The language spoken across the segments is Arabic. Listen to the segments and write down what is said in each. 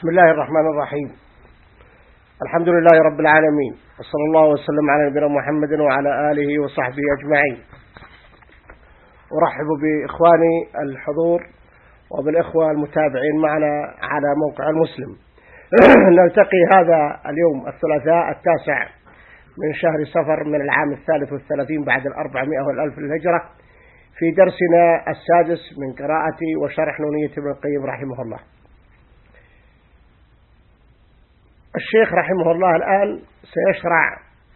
بسم الله الرحمن الرحيم. الحمد لله رب العالمين، وصلى الله وسلم على نبينا محمد وعلى آله وصحبه أجمعين. أرحب بإخواني الحضور وبالإخوة المتابعين معنا على موقع المسلم. نلتقي هذا اليوم الثلاثاء 9 من شهر صفر من العام 33 بعد 400 والألف للهجرة، في درسنا السادس من قراءة وشرح نونية ابن القيم رحمه الله. الشيخ رحمه الله الآن سيشرع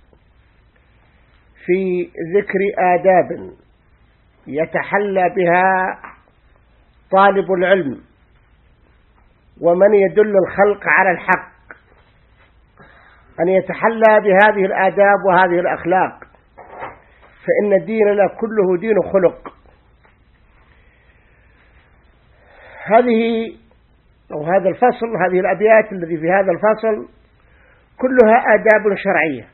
في ذكر آداب يتحلى بها طالب العلم ومن يدل الخلق على الحق، أن يتحلى بهذه الآداب وهذه الأخلاق، فإن ديننا كله دين خلق. هذا الفصل، هذه الأبيات التي في هذا الفصل كلها آداب شرعية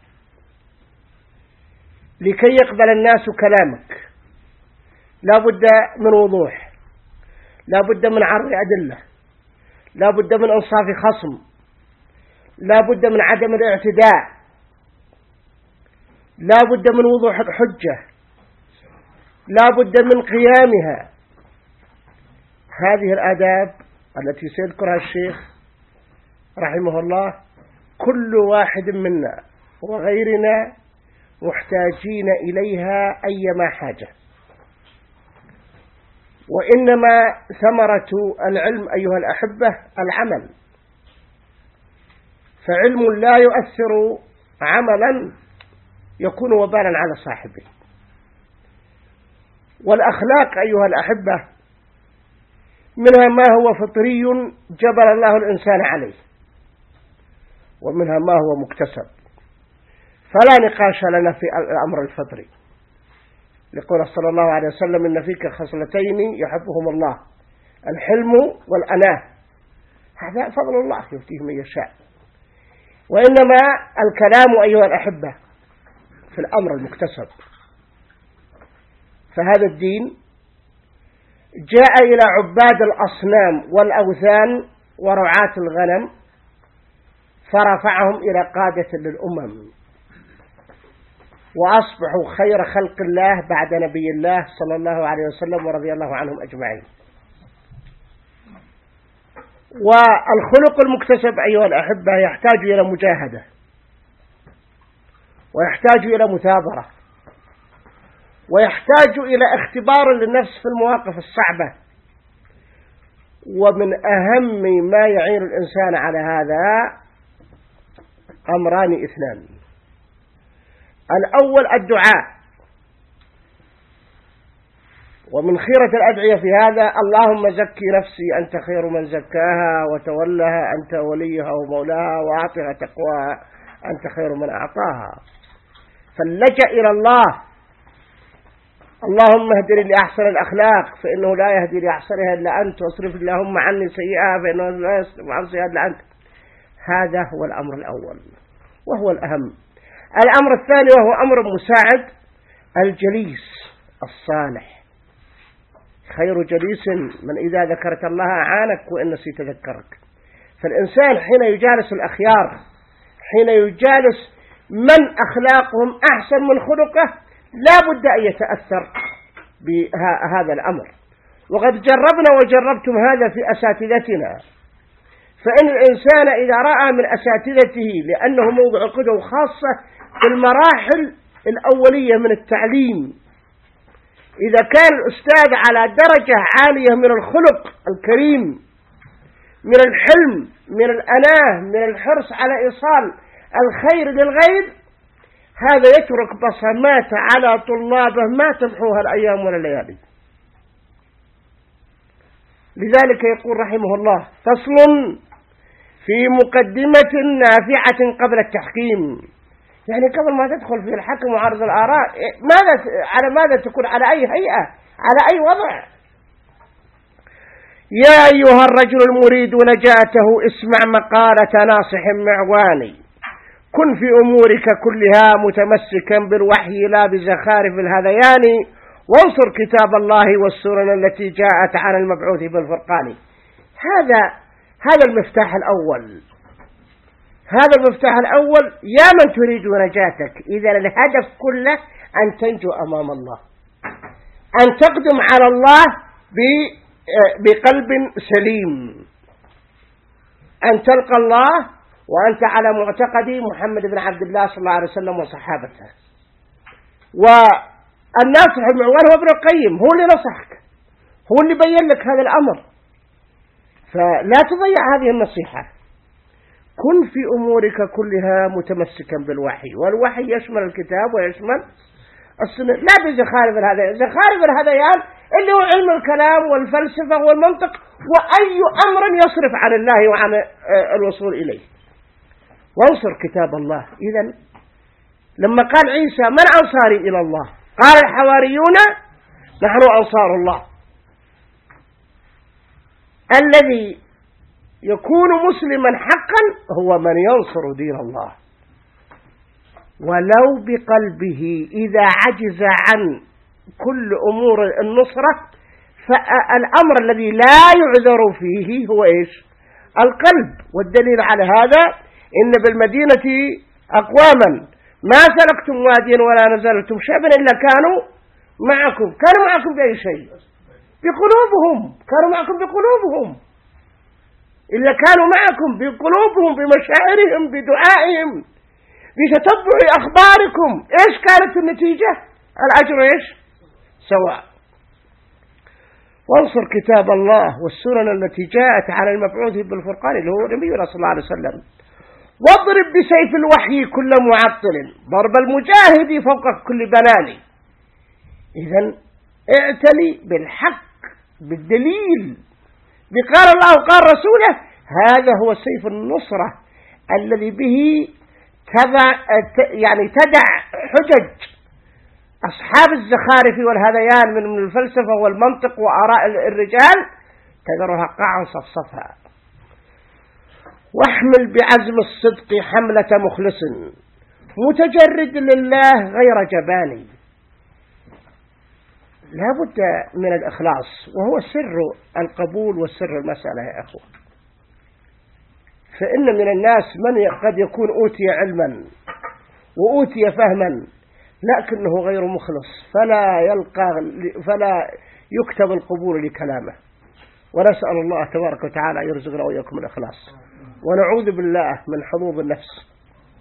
لكي يقبل الناس كلامك. لا بد من وضوح، لا بد من عرض أدلة، لا بد من إنصاف خصم، لا بد من عدم الاعتداء، لا بد من وضوح الحجة، لا بد من قيامها. هذه الآداب التي سيذكرها الشيخ رحمه الله كل واحد منا وغيرنا محتاجين إليها أيما حاجة، وإنما ثمرة العلم أيها الأحبة العمل، فعلم لا يؤثر عملا يكون وبالا على صاحبه. والأخلاق أيها الأحبة منها ما هو فطري جبل الله الإنسان عليه، ومنها ما هو مكتسب، فلا نقاش لنا في الأمر الفطري. لقول صلى الله عليه وسلم: إن فيك خصلتين يحبهم الله، الحلم والأناة. هذا فضل الله يؤتيه من يشاء. وإنما الكلام أيها الأحبة في الأمر المكتسب. فهذا الدين جاء إلى عباد الأصنام والأوثان ورعاة الغنم فرفعهم إلى قادة للأمم، وأصبحوا خير خلق الله بعد نبي الله صلى الله عليه وسلم ورضي الله عنهم أجمعين. والخلق المكتسب أيها الأحبة يحتاج إلى مجاهدة، ويحتاج إلى مثابرة، ويحتاج إلى اختبار للنفس في المواقف الصعبة. ومن أهم ما يعين الإنسان على هذا أمران اثنان: الأول الدعاء، ومن خيرة الأدعية في هذا: اللهم زكي نفسي أنت خير من زكاها، وتولها أنت وليها ومولاها، وأعطها تقواها أنت خير من أعطاها. فاللجأ إلى الله: اللهم اهدني لأحسن الأخلاق فإنه لا يهدي لأحسنها إلا أنت، واصرف اللهم عني سيئها فإنه لا يصرف عن سيئها إلا أنت. هذا هو الأمر الأول وهو الأهم. الأمر الثاني وهو أمر مساعد: الجليس الصالح. خير جليس من إذا ذكرت الله أعانك وإن نسيت ذكرك. فالإنسان حين يجالس الأخيار، حين يجالس من أخلاقهم أحسن من خلقه، لا بد أن يتأثر بهذا الأمر. وقد جربنا وجربتم هذا في أساتذتنا. فإن الإنسان إذا رأى من أساتذته، لأنه موضع قدوة خاصة في المراحل الأولية من التعليم، إذا كان الأستاذ على درجة عالية من الخلق الكريم، من الحلم، من الأناة، من الحرص على إيصال الخير للغير، هذا يترك بصمات على طلابه ما تمحوها الأيام ولا الليالي. لذلك يقول رحمه الله: فصل في مقدمة نافعة قبل التحكيم. يعني قبل ما تدخل في الحكم وعرض الآراء، على ماذا تكون، على أي هيئة، على أي وضع. يا أيها الرجل المريد نجاته، اسمع مقالة ناصح معواني، كن في أمورك كلها متمسكا بالوحي لا بزخارف الهذيان، وانصر كتاب الله والسنن التي جاءت عن المبعوث بالفرقان. هذا المفتاح الأول. هذا المفتاح الأول. يا من تريد نجاتك، إذا الهدف كله أن تنجو أمام الله، أن تقدم على الله بقلب سليم، أن تلقى الله وأنت على معتقد محمد بن عبد الله صلى الله عليه وسلم وصحابته. والناصح المعول هو ابن القيم، هو اللي نصحك، هو اللي بين لك هذا الأمر، فلا تضيع هذه النصيحة. كن في أمورك كلها متمسكا بالوحي، والوحي يشمل الكتاب ويشمل السنة، لا بزخارف الهذيان. زخارف الهذيان اللي هو علم الكلام والفلسفة والمنطق وأي أمر يصرف عن الله وعن الوصول إليه. وانصر كتاب الله. إذن لما قال عيسى من أنصاري إلى الله، قال الحواريون نحن أنصار الله. الذي يكون مسلما حقا هو من ينصر دين الله ولو بقلبه. إذا عجز عن كل أمور النصرة فالأمر الذي لا يعذر فيه هو إيش؟ القلب. والدليل على هذا إن بالمدينة أقواما ما سلكتم واديا ولا نزلتم شعبا إلا كانوا معكم بأي شيء؟ بقلوبهم. كانوا معكم بقلوبهم، إلا كانوا معكم بقلوبهم، بمشاعرهم، بدعائهم، بتتبع أخباركم. إيش كانت النتيجة؟ الأجر إيش؟ سواء. وانصر كتاب الله والسنن التي جاءت على المبعوث بالفرقان اللي هو نبينا صلى الله عليه وسلم. واضرب بسيف الوحي كل معطل ضرب المجاهد فوق كل بنان. إذن اعتلي بالحق بالدليل بقال الله وقال رسوله. هذا هو سيف النصرة الذي به تدع حجج أصحاب الزخارف والهذيان من الفلسفة والمنطق وآراء الرجال، تذرها قاعا صفصفها. واحمل بعزم الصدق حملة مخلص متجرد لله غير جباني. لا بد من الإخلاص، وهو سر القبول والسر المسألة يا أخوة. فإن من الناس من قد يكون أوتي علما وأوتي فهما لكنه غير مخلص، فلا يكتب القبول لكلامه. ونسأل الله تبارك وتعالى يرزقنا وإياكم الإخلاص، ونعوذ بالله من حظوظ النفس.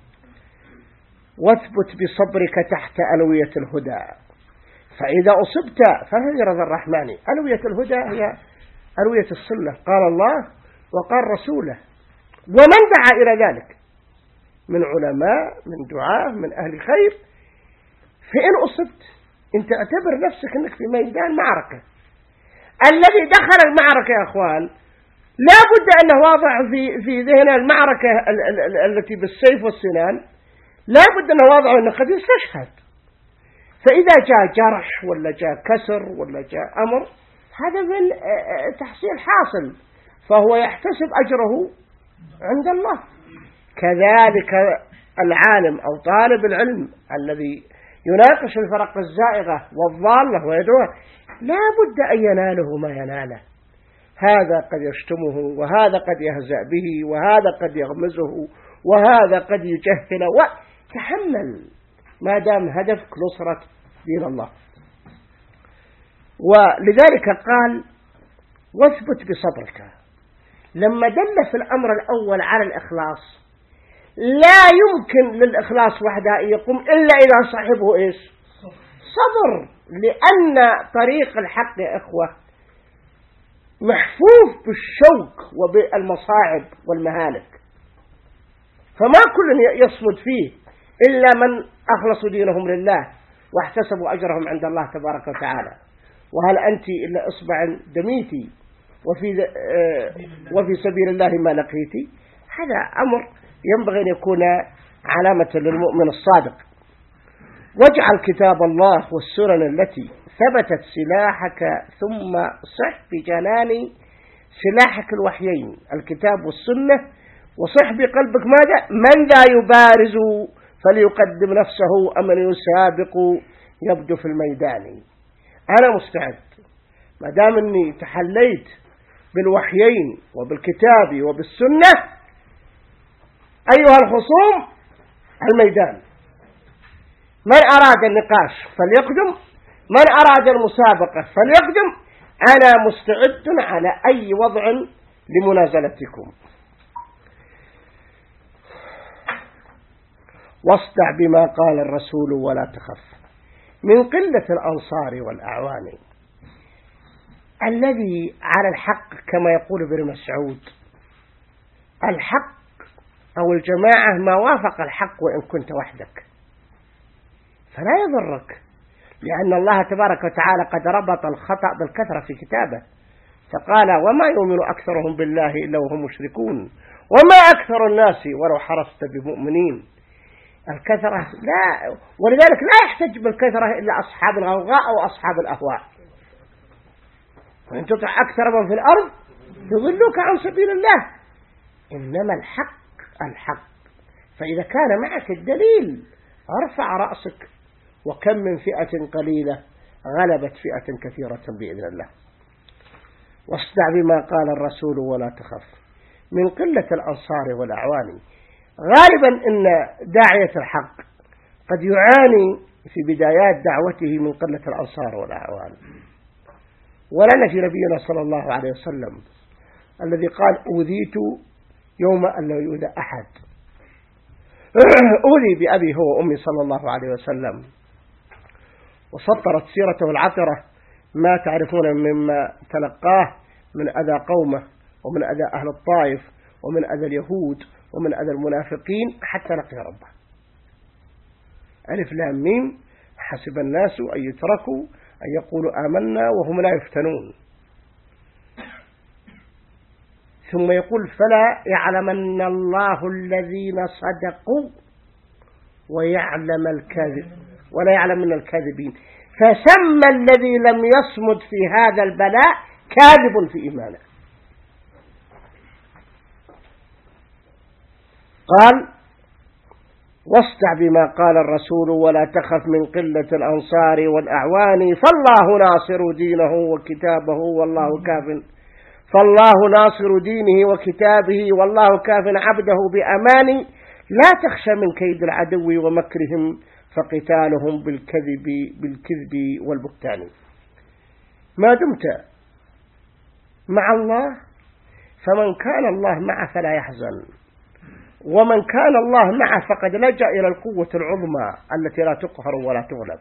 واثبت بصبرك تحت ألوية الهدى، فإذا أصبت فهي رضا الرحمن. ألوية الهدى هي ألوية السنة، قال الله وقال رسوله، ومن دعا إلى ذلك من علماء من دعاة من أهل خير. فإن أصبت أنت اعتبر نفسك أنك في ميدان معركة. الذي دخل المعركة يا أخوان لا بد أنه واضع في ذهن المعركة التي بالسيف والسنان، لا بد أنه واضع أنه قد يستشهد. فإذا جاء جرح ولا جاء كسر ولا جاء أمر، هذا من تحصيل حاصل، فهو يحتسب أجره عند الله. كذلك العالم أو طالب العلم الذي يناقش الفرق الزائغة والضالة ويدعوها لا بد أن يناله ما يناله. هذا قد يشتمه، وهذا قد يهزأ به، وهذا قد يغمزه، وهذا قد يجهله، وتحمل ما دام هدفك نصرة دين الله. ولذلك قال واثبت بصبرك. لما دل في الأمر الأول على الإخلاص، لا يمكن للإخلاص وحده أن يقوم إلا إذا صاحبه إيش؟ صبر. لأن طريق الحق يا إخوة محفوف بالشوك وبالمصاعب والمهالك، فما كل يصمد فيه إلا من أخلصوا دينهم لله واحتسبوا أجرهم عند الله تبارك وتعالى. وهل أنت إلا إصبع دميتي وفي سبيل الله ما لقيتي. هذا أمر ينبغي أن يكون علامة للمؤمن الصادق. واجعل كتاب الله والسنن التي ثبتت سلاحك، ثم صح بجنان سلاحك الوحيين الكتاب والسنة، وصح بقلبك ماذا؟ من لا يبارز فليقدم نفسه أم من يسابق يبدو في الميدان. أنا مستعد ما دام أني تحليت بالوحيين وبالكتاب وبالسنة أيها الخصوم الميدان. من أراد النقاش فليقدم، من أراد المسابقة فليقدم، أنا مستعد على أي وضع لمنازلتكم. واصدع بما قال الرسول ولا تخف من قلة الأنصار والأعوان. الذي على الحق كما يقول ابن مسعود، الحق أو الجماعة ما وافق الحق وإن كنت وحدك، فلا يضرك، لأن الله تبارك وتعالى قد ربط الخطأ بالكثرة في كتابه، فقال وما يؤمن أكثرهم بالله إلا وهم مشركون وما أكثر الناس ولو حرصت بمؤمنين. الكثرة لا، ولذلك لا يحتج بالكثرة إلا أصحاب الغوغاء أو أصحاب الأهواء. وإن تطع أكثر من في الأرض يضلوك عن سبيل الله. إنما الحق الحق، فإذا كان معك الدليل ارفع رأسك، وكم من فئة قليلة غلبت فئة كثيرة بإذن الله. واصدع بما قال الرسول ولا تخف من قلة الأنصار والأعوان. غالبا إن داعية الحق قد يعاني في بدايات دعوته من قلة الأنصار والأعوان. ولنا في نبينا صلى الله عليه وسلم الذي قال أوذيت يوم أن لا يؤذى أحد، أوذي بأبي هو وأمي صلى الله عليه وسلم. وسطرت سيرته العطرة ما تعرفون مما تلقاه من أذى قومه ومن أذى أهل الطائف ومن أذى اليهود ومن أذى المنافقين حتى لقي ربه. ألف لام ميم، حسب الناس أن يتركوا أن يقولوا آمنا وهم لا يفتنون. ثم يقول فلا يعلمن الله الذين صدقوا ويعلم الكاذب ولا يعلمن الكاذبين. فسمى الذي لم يصمد في هذا البلاء كاذب في إيمانه. قال واصدع بما قال الرسول ولا تخف من قلة الأنصار والأعوان. فالله ناصر دينه وكتابه والله كاف، فالله ناصر دينه وكتابه والله كاف عبده بأمان. لا تخشى من كيد العدو ومكرهم فقتالهم بالكذب والبهتان. ما دمت مع الله فمن كان الله معه فلا يحزن، ومن كان الله معه فقد لجأ إلى القوة العظمى التي لا تقهر ولا تغلب.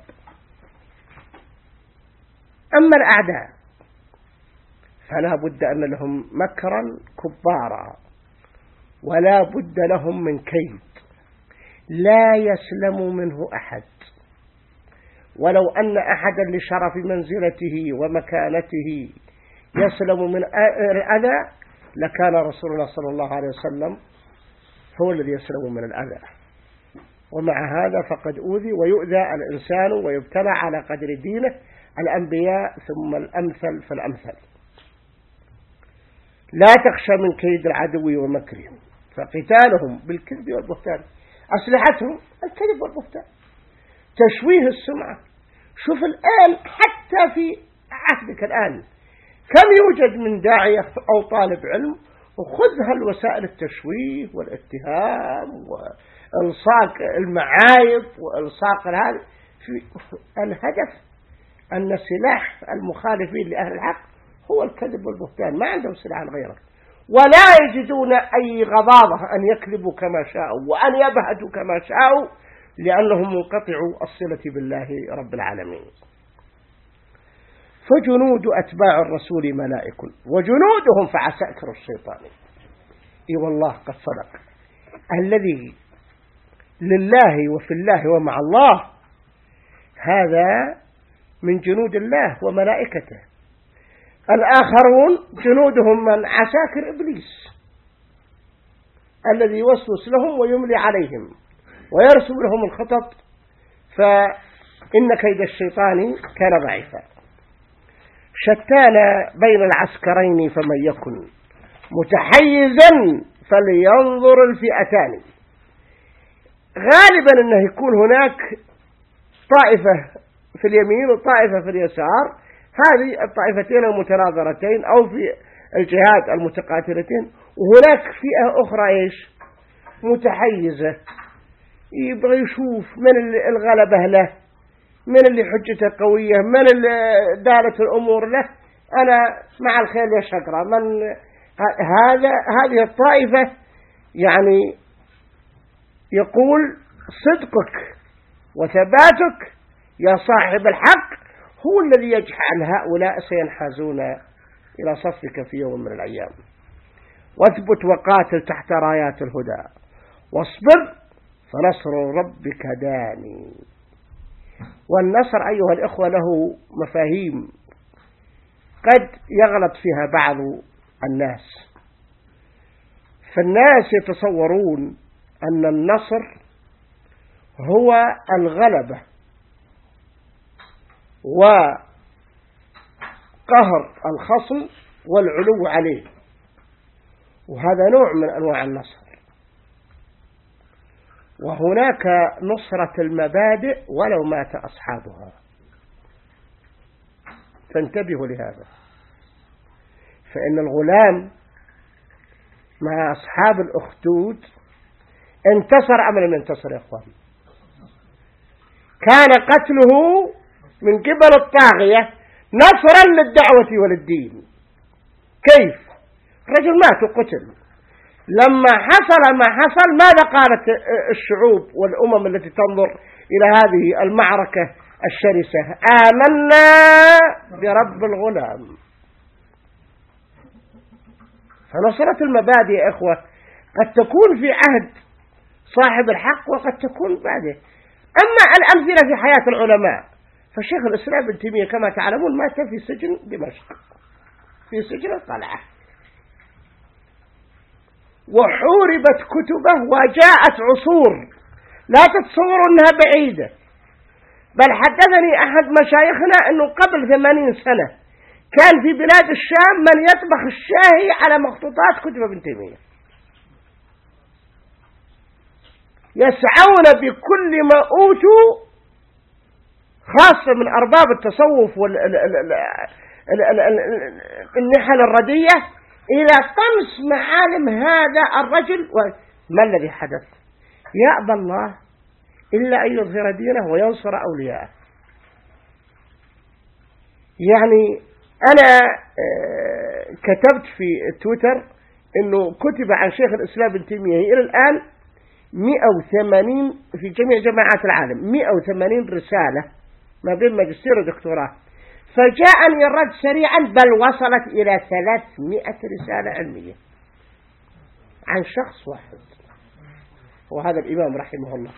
أما الأعداء فلا بد أن لهم مكرا كبارا ولا بد لهم من كيد لا يسلم منه أحد. ولو أن أحدا لشرف منزلته ومكانته يسلم من الأذى لكان رسولنا صلى الله عليه وسلم هو الذي يسلم من الأذى. ومع هذا فقد أوذي ويؤذى الإنسان ويبتلى على قدر دينه، الأنبياء ثم الأمثل فالأمثل. لا تخشى من كيد العدو ومكرهم فقتالهم بالكذب والبهتان. أسلحتهم الكذب والبهتان، تشويه السمعة. شوف الآن حتى في عهدك الآن كم يوجد من داعية أو طالب علم وخذها الوسائل التشويه والاتهام وإلصاق المعايب وإلصاق هذا. الهدف أن سلاح المخالفين لأهل الحق هو الكذب والبهتان، ما عندهم سلاح غيره، ولا يجدون أي غضاضة أن يكذبوا كما شاءوا وأن يبهتوا كما شاءوا، لأنهم منقطعوا الصلة بالله رب العالمين. فجنود أتباع الرسول ملائك وجنودهم فعساكر الشيطان. إي والله قد صدق الذي لله وفي الله ومع الله، هذا من جنود الله وملائكته. الآخرون جنودهم من عساكر إبليس الذي يوسوس لهم ويملي عليهم ويرسم لهم الخطط، فإن كيد الشيطان كان ضعيفا. شتان بين العسكرين فمن يكن متحيزا فلينظر الفئتان. غالبا أنه يكون هناك طائفة في اليمين وطائفة في اليسار، هذه الطائفتين المتناظرتين أو في الجهات المتقاتلتين، وهناك فئة أخرى إيش متحيزة، يبغى يشوف من الغلبة له، من اللي حجته قوية، من اللي دارت الأمور له، أنا مع الخيل والشجرة. من هذه الطائفة يعني يقول صدقك وثباتك يا صاحب الحق هو الذي يجعل هؤلاء سينحازون إلى صفك في يوم من الأيام. واثبت وقاتل تحت رايات الهدى واصبر فنصر ربك داني. والنصر أيها الإخوة له مفاهيم قد يغلط فيها بعض الناس، فالناس يتصورون أن النصر هو الغلبة وقهر الخصم والعلو عليه، وهذا نوع من أنواع النصر. وهناك نصرة المبادئ ولو مات أصحابها، فانتبهوا لهذا. فإن الغلام مع أصحاب الأخدود انتصر أم لم ينتصر يا أخوان؟ كان قتله من قبل الطاغية نصرا للدعوة وللدين. كيف؟ رجل مات وقتل. لما حصل ما حصل ماذا قالت الشعوب والأمم التي تنظر إلى هذه المعركة الشرسة؟ آمنا برب الغلام. فنصرة المبادئ يا إخوة قد تكون في عهد صاحب الحق وقد تكون بعده. أما الأمثلة في حياة العلماء، فشيخ الإسلام ابن تيمية كما تعلمون مات في سجن دمشق، في سجن القلعة، وحوربت كتبه وجاءت عصور لا تتصوروا أنها بعيدة. بل حدثني أحد مشايخنا أنه قبل 80 سنة كان في بلاد الشام من يطبخ الشاهي على مخطوطات كتب ابن تيمية، يسعون بكل ما أوتوا خاصة من أرباب التصوف والنحل الردية إلى طمس معالم هذا الرجل. ما الذي حدث؟ يأبى الله إلا أن يظهر دينه وينصر أولياءه. يعني أنا كتبت في تويتر أنه كتب عن شيخ الإسلام ابن تيمية إلى الآن 180 في جميع جامعات العالم، 180 رسالة ما بين ماجستير ودكتوراه، فجاءني الرد سريعا بل وصلت إلى 300 رسالة علمية عن شخص واحد وهذا الإمام رحمه الله،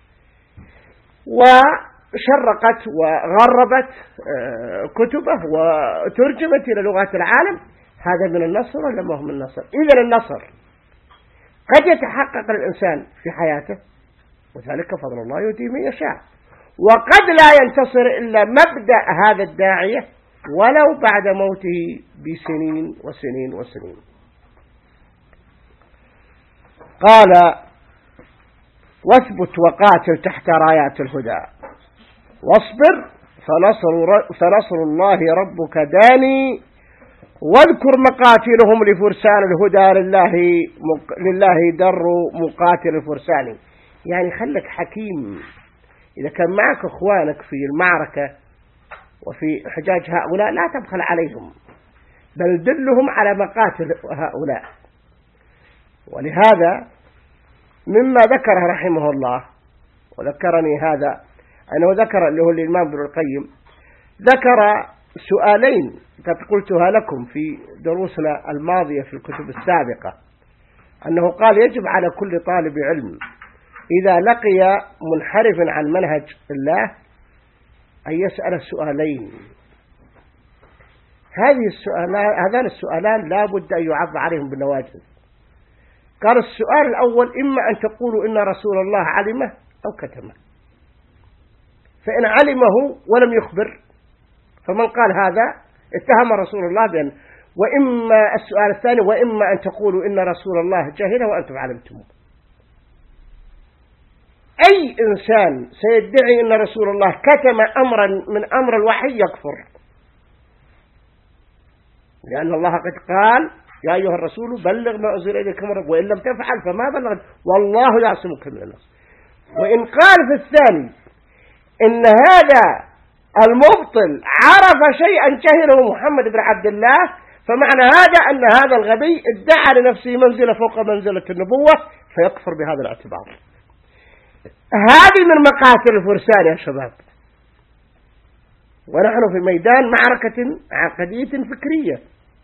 وشرقت وغربت كتبه وترجمت إلى لغات العالم. هذا من النصر ولا ما هو من النصر؟ إذن النصر قد يتحقق الإنسان في حياته وذلك فضل الله يؤتيه من يشاء، وقد لا ينتصر إلا مبدأ هذا الداعية ولو بعد موته بسنين وسنين وسنين. قال واثبت وقاتل تحت رايات الهدى واصبر فنصر الله ربك داني واذكر مقاتلهم لفرسان الهدى لله در مقاتل الفرسان. يعني خلك حكيم، إذا كان معك أخوانك في المعركة وفي حجاج هؤلاء لا تبخل عليهم بل دلهم على مقاتل هؤلاء. ولهذا مما ذكره رحمه الله وذكرني هذا أنه ذكر اللي هو الإمام ابن القيم ذكر سؤالين قد قلتها لكم في دروسنا الماضية في الكتب السابقة، أنه قال يجب على كل طالب علم إذا لقي منحرف عن منهج الله أن يسأل السؤالين. هذان السؤالان لا بد أن يعض عليهم بالنواجذ. قال السؤال الأول إما أن تقولوا إن رسول الله علمه أو كتمه، فإن علمه ولم يخبر فمن قال هذا اتهم رسول الله بأن، وإما السؤال الثاني وإما أن تقولوا إن رسول الله جاهله وأنتم علمتموه. أي إنسان سيدعي أن رسول الله كتم أمرا من أمر الوحي يكفر، لأن الله قد قال يا أيها الرسول بلغ ما أنزل إليك من ربك وإن لم تفعل فما بلغت والله يعصمك من الناس. وإن قال في الثاني إن هذا المبطل عرف شيئا جهله محمد بن عبد الله، فمعنى هذا أن هذا الغبي ادعى لنفسه منزلة فوق منزلة النبوة فيكفر بهذا الاعتبار. هذه من مقاتل الفرسان يا شباب، ونحن في ميدان معركة عقدية فكرية.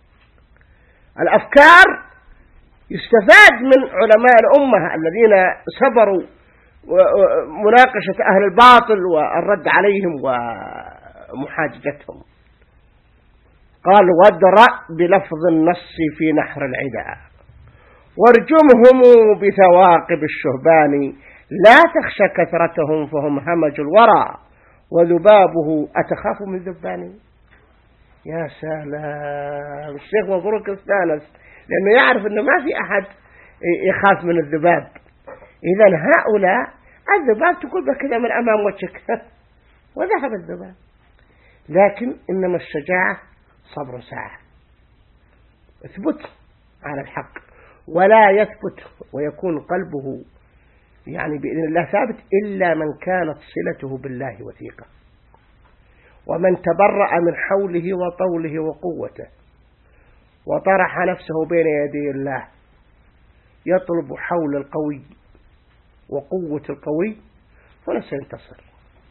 الأفكار يستفاد من علماء الأمة الذين صبروا مناقشة أهل الباطل والرد عليهم ومحاججتهم. قال وادرأ بلفظ النص في نحر العداء وارجمهم بثواقب الشهبان لا تخشى كثرتهم فهم همج الورى وذبابه أتخاف من ذبان. يا سلام، الشيخ مبروك استانس لأنه يعرف أنه ما في أحد يخاف من الذباب. إذن هؤلاء الذباب تقول بكذا من أمام وجهك وذهب الذباب. لكن إنما الشجاعة صبر ساعة، اثبت على الحق ولا يثبت ويكون قلبه يعني بإذن الله ثابت إلا من كانت صلته بالله وثيقة، ومن تبرأ من حوله وطوله وقوته وطرح نفسه بين يدي الله يطلب حول القوي وقوة القوي فلسينتصر.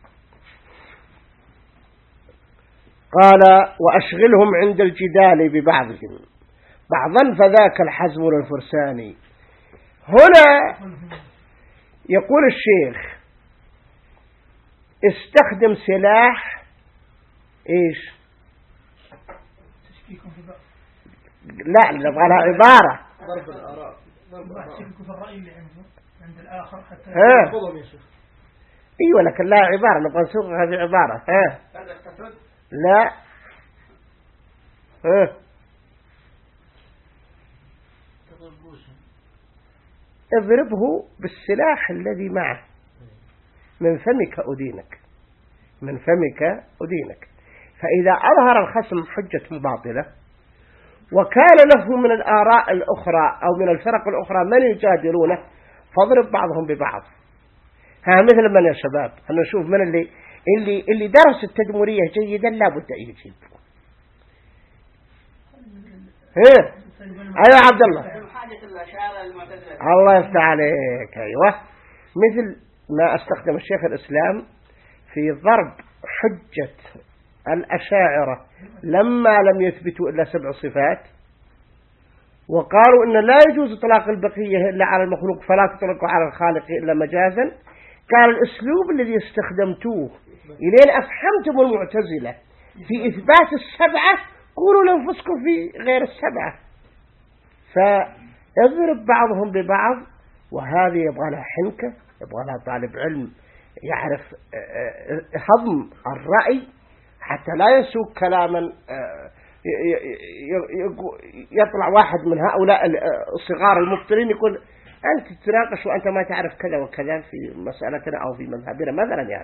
قال وأشغلهم عند الجدال ببعضهم بعضا فذاك الحزم للفرسان. هنا يقول الشيخ استخدم سلاح ايش؟ لا نبغى لها عبارة ضرب الآراء تشكيك في الرأي اللي عند الآخر حتى يفضلهم يا شيخ. ايوه لكن لا عبارة نبغى نسوقها في عبارة. لا اضربه بالسلاح الذي معه من فمك أدينك، من فمك أدينك. فإذا أظهر الخصم حجة باطلة وكان له من الآراء الأخرى أو من الفرق الأخرى من يجادلونه فاضرب بعضهم ببعض. ها مثل من يا شباب أنا نشوف من اللي درس التدمرية جيدا لا بد أن يجيب. أيوة عبد الله الله يفتح عليك. أيوة مثل ما استخدم الشيخ الإسلام في ضرب حجة الأشاعرة لما لم يثبتوا إلا 7 صفات وقالوا إن لا يجوز إطلاق البقية إلا على المخلوق فلا تطلقوا على الخالق إلا مجازا. قال الأسلوب الذي استخدمتوه إلين أفهمتم المعتزلة في إثبات 7 قولوا لأنفسكم في غير 7. فاضرب بعضهم ببعض، وهذه يبغى لها حنكة، يبغى لها طالب علم يعرف هضم الرأي حتى لا يسوق كلاما يطلع واحد من هؤلاء الصغار المبطلين يقول أنت تتناقش وأنت ما تعرف كذا وكذا في مسألتنا أو في مذهبنا مثلا يعني.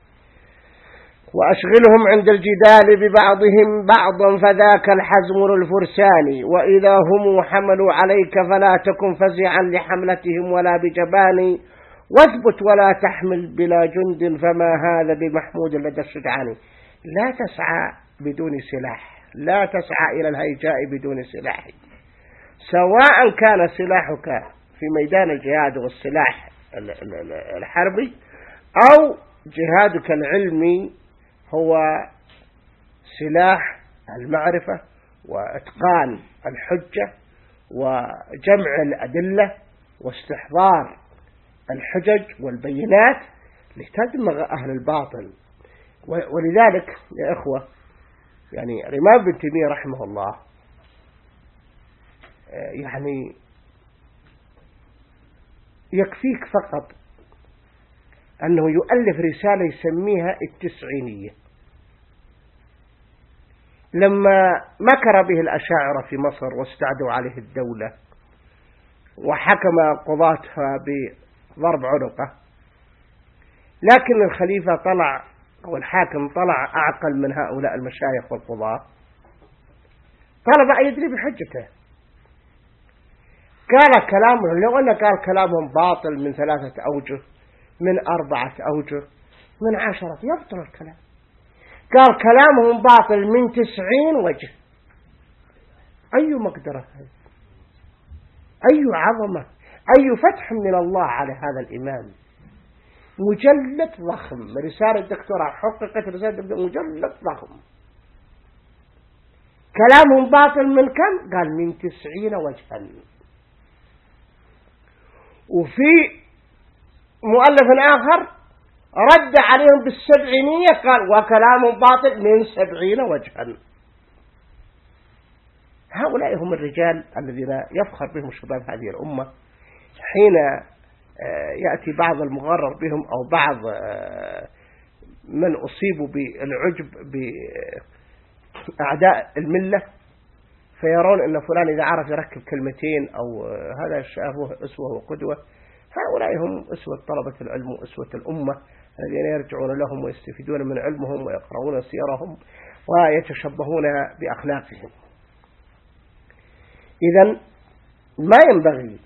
وأشغلهم عند الجدال ببعضهم بعضا فذاك الحزم للفرسان وإذا هم حملوا عليك فلا تكن فزعا لحملتهم ولا بجبان واثبت ولا تحمل بلا جند فما هذا بمحمود لدى الشجعان. لا تسعى بدون سلاح، لا تسعى إلى الهيجاء بدون سلاح، سواء كان سلاحك في ميدان الجهاد والسلاح الحربي أو جهادك العلمي هو سلاح المعرفة وإتقان الحجة وجمع الأدلة واستحضار الحجج والبينات لتدمغ أهل الباطل. ولذلك يا إخوة يعني الإمام ابن تيمية رحمه الله يعني يكفيك فقط أنه يؤلف رسالة يسميها التسعينية. لما مكر به الأشاعرة في مصر واستعدوا عليه الدولة وحكم قضاتها بضرب عنقه، لكن الخليفة طلع والحاكم طلع أعقل من هؤلاء المشايخ والقضاة طلب أن يدري بحجته. قال كلامه، لو أنه قال كلامهم باطل من 3 أوجه، من 4 أوجه، من 10، يبطل الكلام. قال كلامهم باطل من 90 وجه. أي مقدرة، أي عظمة، أي فتح من الله على هذا الإمام. مجلد ضخم، رسالة دكتوراه حققت، رسالة مجلد ضخم. كلامهم باطل من كم؟ قال من 90 وجها. وفي مؤلف آخر رد عليهم بال700، قال وكلامهم باطل من 70 وجها. هؤلاء هم الرجال الذين يفخر بهم شباب هذه الأمة حين يأتي بعض المغرر بهم أو بعض من أصيبوا بالعجب بأعداء الملة، فيرون أن فلان إذا عرف يركب كلمتين أو هذا شافوه أسوة وقدوة. هؤلاء هم أسوة طلبة العلم وأسوة الأمة الذين يرجعون لهم ويستفيدون من علمهم ويقرؤون سيرهم ويتشبهون بأخلاقهم. إذن ما ينبغي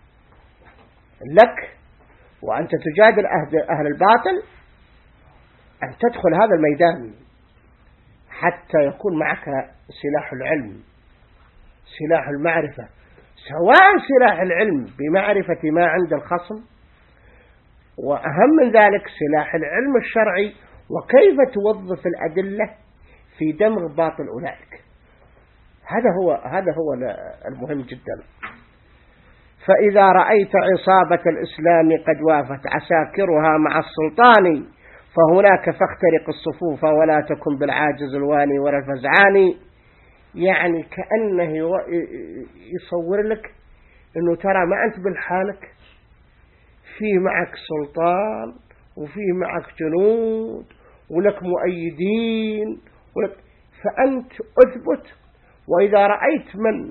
لك وأنت تجادل أهل الباطل أن تدخل هذا الميدان حتى يكون معك سلاح العلم، سلاح المعرفة، سواء سلاح العلم بمعرفة ما عند الخصم، وأهم من ذلك سلاح العلم الشرعي وكيف توظف الأدلة في دمغ باطل أولئك. هذا هو المهم جدا. فإذا رأيت عصابة الإسلام قد وافت عساكرها مع السلطان، فهناك فاخترق الصفوف ولا تكن بالعاجز الواني ولا الفزعان. يعني كأنه يصور لك أنه ترى ما أنت بالحالك، في معك سلطان وفي معك جنود ولك مؤيدين فأنت أثبت. وإذا رأيت من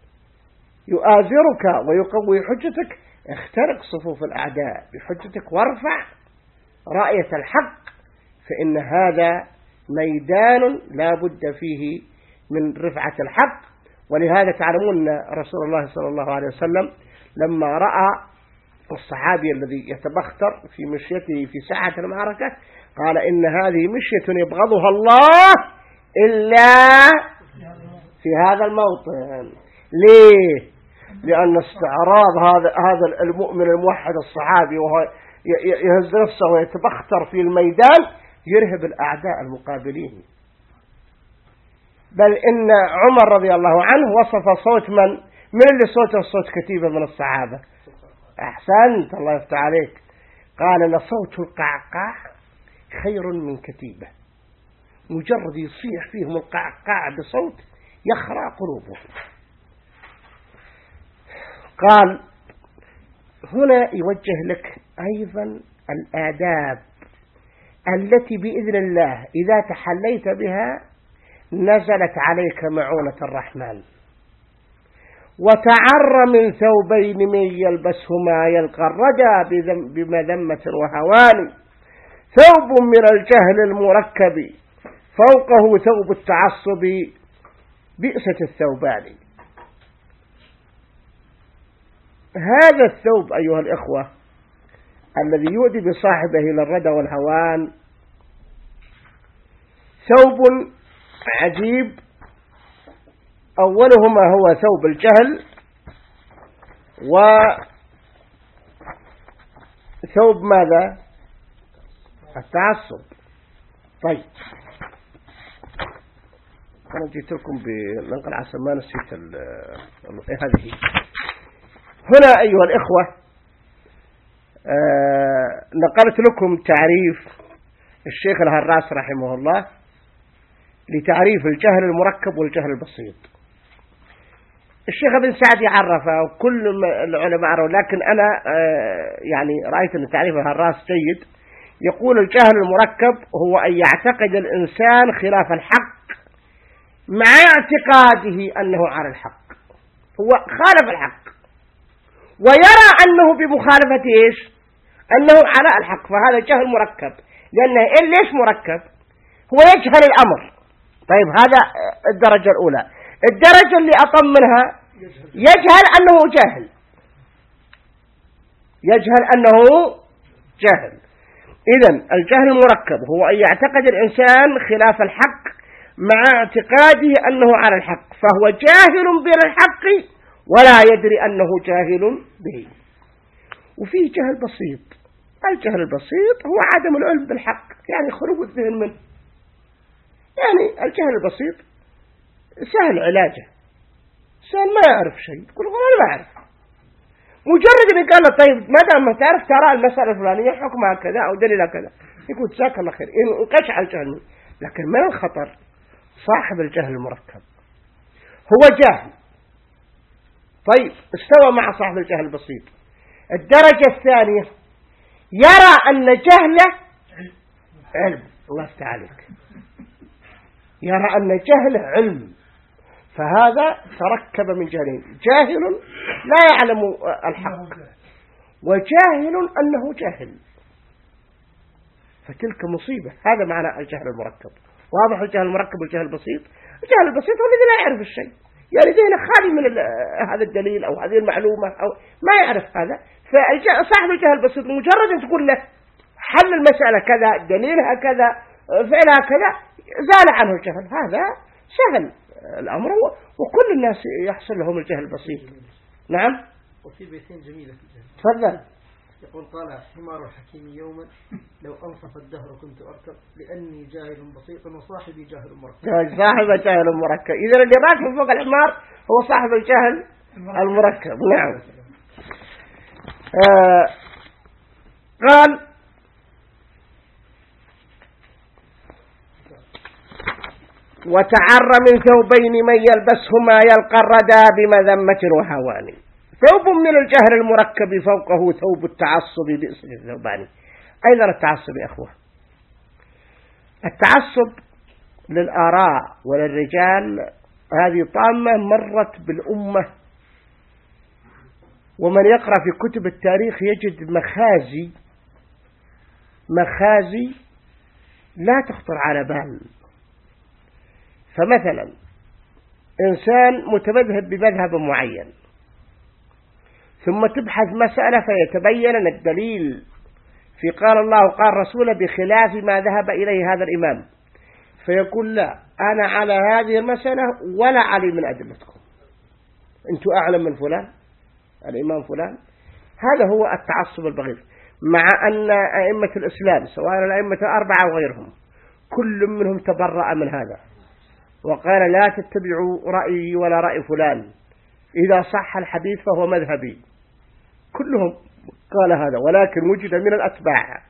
يؤازرك ويقوي حجتك، اخترق صفوف الأعداء بحجتك وارفع راية الحق، فإن هذا ميدان لا بد فيه من رفعة الحق. ولهذا تعلمون رسول الله صلى الله عليه وسلم لما رأى الصحابي الذي يتبختر في مشيته في ساعة المعركة قال إن هذه مشية يبغضها الله إلا في هذا الموطن. ليه؟ لأن استعراض هذا المؤمن الموحد الصحابي وهو يهز نفسه ويتبختر في الميدان يرهب الأعداء المقابلين. بل إن عمر رضي الله عنه وصف صوت من اللي صوت كتيبة من الصحابة. أحسنت، الله يفتح عليك. قال لصوت القعقاع خير من كتيبة، مجرد يصيح فيهم القعقاع بصوت يخرع قلوبهم. قال هنا يوجه لك أيضا الآداب التي بإذن الله إذا تحليت بها نزلت عليك معونة الرحمن. وتعر من ثوبين من يلبسهما يلقى الردى بمذمة وهوان، ثوب من الجهل المركب فوقه ثوب التعصب بئسة الثوبان. هذا الثوب أيها الإخوة الذي يؤدي بصاحبه إلى الردى والهوان ثوب عجيب. أولهما هو ثوب الجهل، وثوب ماذا؟ التعصب. طيب أنا جيت لكم بنقل عشان ما نسيت هذه. هنا أيها الإخوة نقلت لكم تعريف الشيخ الهراس رحمه الله لتعريف الجهل المركب والجهل البسيط. الشيخ ابن سعد يعرفه وكل العلماء عرفوا، لكن أنا يعني رأيت أن تعريف الهراس جيد. يقول الجهل المركب هو أن يعتقد الإنسان خلاف الحق مع اعتقاده أنه على الحق، هو خالف الحق ويرى أنه بمخالفة إيش؟ أنه على الحق، فهذا جهل مركب. لأنه ليش مركب؟ هو يجهل الأمر. طيب هذا الدرجة الأولى. الدرجة اللي أطم منها يجهل أنه جاهل، يجهل أنه جاهل. إذن الجهل المركب هو أن يعتقد الإنسان خلاف الحق مع اعتقاده أنه على الحق، فهو جاهل بالحق ولا يدري أنه جاهل به. وفيه جهل بسيط، الجهل البسيط هو عدم العلم بالحق، يعني خروج الذهن منه. يعني الجهل البسيط سهل علاجه، سهل، ما يعرف شيء يقول أنا ما أعرف، مجرد أن قال له طيب ما دام ما تعرف ترى المسألة الفلانية حكمها كذا أو دليلها كذا، يقول جزاك الله خير، انقشع الجهل. لكن من الخطر صاحب الجهل المركب هو جاهل، طيب استوى مع صاحب الجهل البسيط. الدرجة الثانية يرى أن جهله علم، الله استعالك، يرى أن جهله علم، فهذا تركب من جهلين، جاهل لا يعلم الحق وجاهل أنه جاهل، فتلك مصيبة. هذا معنى الجهل المركب. واضح الجهل المركب والجهل البسيط؟ الجهل البسيط هو الذي لا يعرف الشيء، يعني ذهنه خالي من هذا الدليل أو هذه المعلومة أو ما يعرف هذا. فصاحب الجهل البسيط مجرد أن تقول له حل المسألة كذا، دليلها كذا، فعلها كذا، زال عنه الجهل. هذا سهل الأمر، وكل الناس يحصل لهم الجهل البسيط. نعم. وفي بيتين جميلة في الجهل. تفضل. يقول قال حمار الحكيم يوما لو أنصف الدهر كنت أركب لأني جاهل بسيط وصاحبي جاهل مركب. صاحب جاهل مركب، إذا اللي راكب فوق الحمار هو صاحب الجهل المركب. نعم. قال وتعر من ثوبين من يلبسهما يلقى الردى بمذمة وهوان. ثوب من الجهل المركب فوقه ثوب التعصب بئس الثوبان. أيضا التعصب يا أخوة، التعصب للآراء وللرجال هذه طامة مرت بالأمة، ومن يقرأ في كتب التاريخ يجد مخازي لا تخطر على بال. فمثلا إنسان متمذهب بمذهب معين، ثم تبحث مسألة فيتبين أن الدليل في قال الله وقال رسوله بخلاف ما ذهب إليه هذا الإمام، فيقول لا أنا على هذه المسألة ولا علي من أدلتكم، أنتم أعلم من فلان الإمام فلان. هذا هو التعصب البغيض، مع أن أئمة الإسلام سواء الأئمة الأربعة وغيرهم كل منهم تبرأ من هذا وقال لا تتبعوا رأيي ولا رأي فلان، إذا صح الحديث فهو مذهبي، كلهم قال هذا. ولكن وجد من الأتباع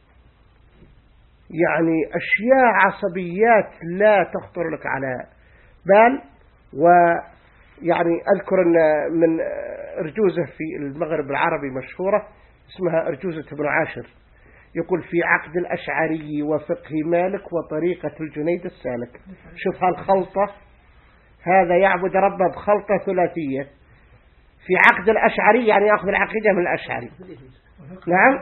يعني أشياء عصبيات لا تخطر لك على بال. ويعني أذكر أن من أرجوزة في المغرب العربي مشهورة اسمها أرجوزة ابن عاشر، يقول في عقد الأشعري وفقه مالك وطريقة الجنيد السالك. شوف هالخلطة، هذا يعبد ربه بخلطة ثلاثية. في عقد الأشعري يعني يأخذ العقيدة من الأشعري. نعم.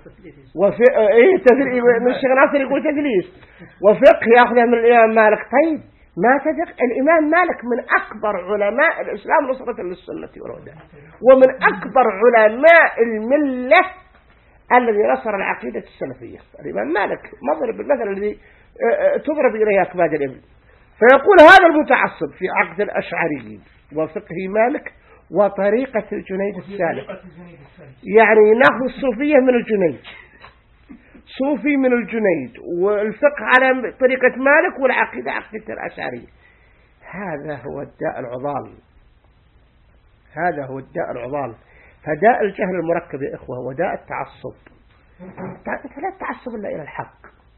الشيخ ناصر يقول تدليس، وفقه يأخذه من الإمام مالك. طيب ما تدق الإمام مالك من أكبر علماء الإسلام نصرة للسنة والهدى، ومن أكبر علماء الملة الذي نصر العقيدة السلفية. الإمام مالك مضرب المثل الذي تضرب إليه أكباد الإبل. فيقول هذا المتعصب في عقد الأشعري وفقه مالك وطريقة الجنيد السالك، يعني نأخذ الصوفية من الجنيد، صوفي من الجنيد، والفقه على طريقة مالك، والعقيدة عقيدة الأشعري. هذا هو الداء العضال، هذا هو الداء العضال. فداء الجهل المركب يا إخوة وداء التعصب. أنت لا تتعصب إلا إلى الحق،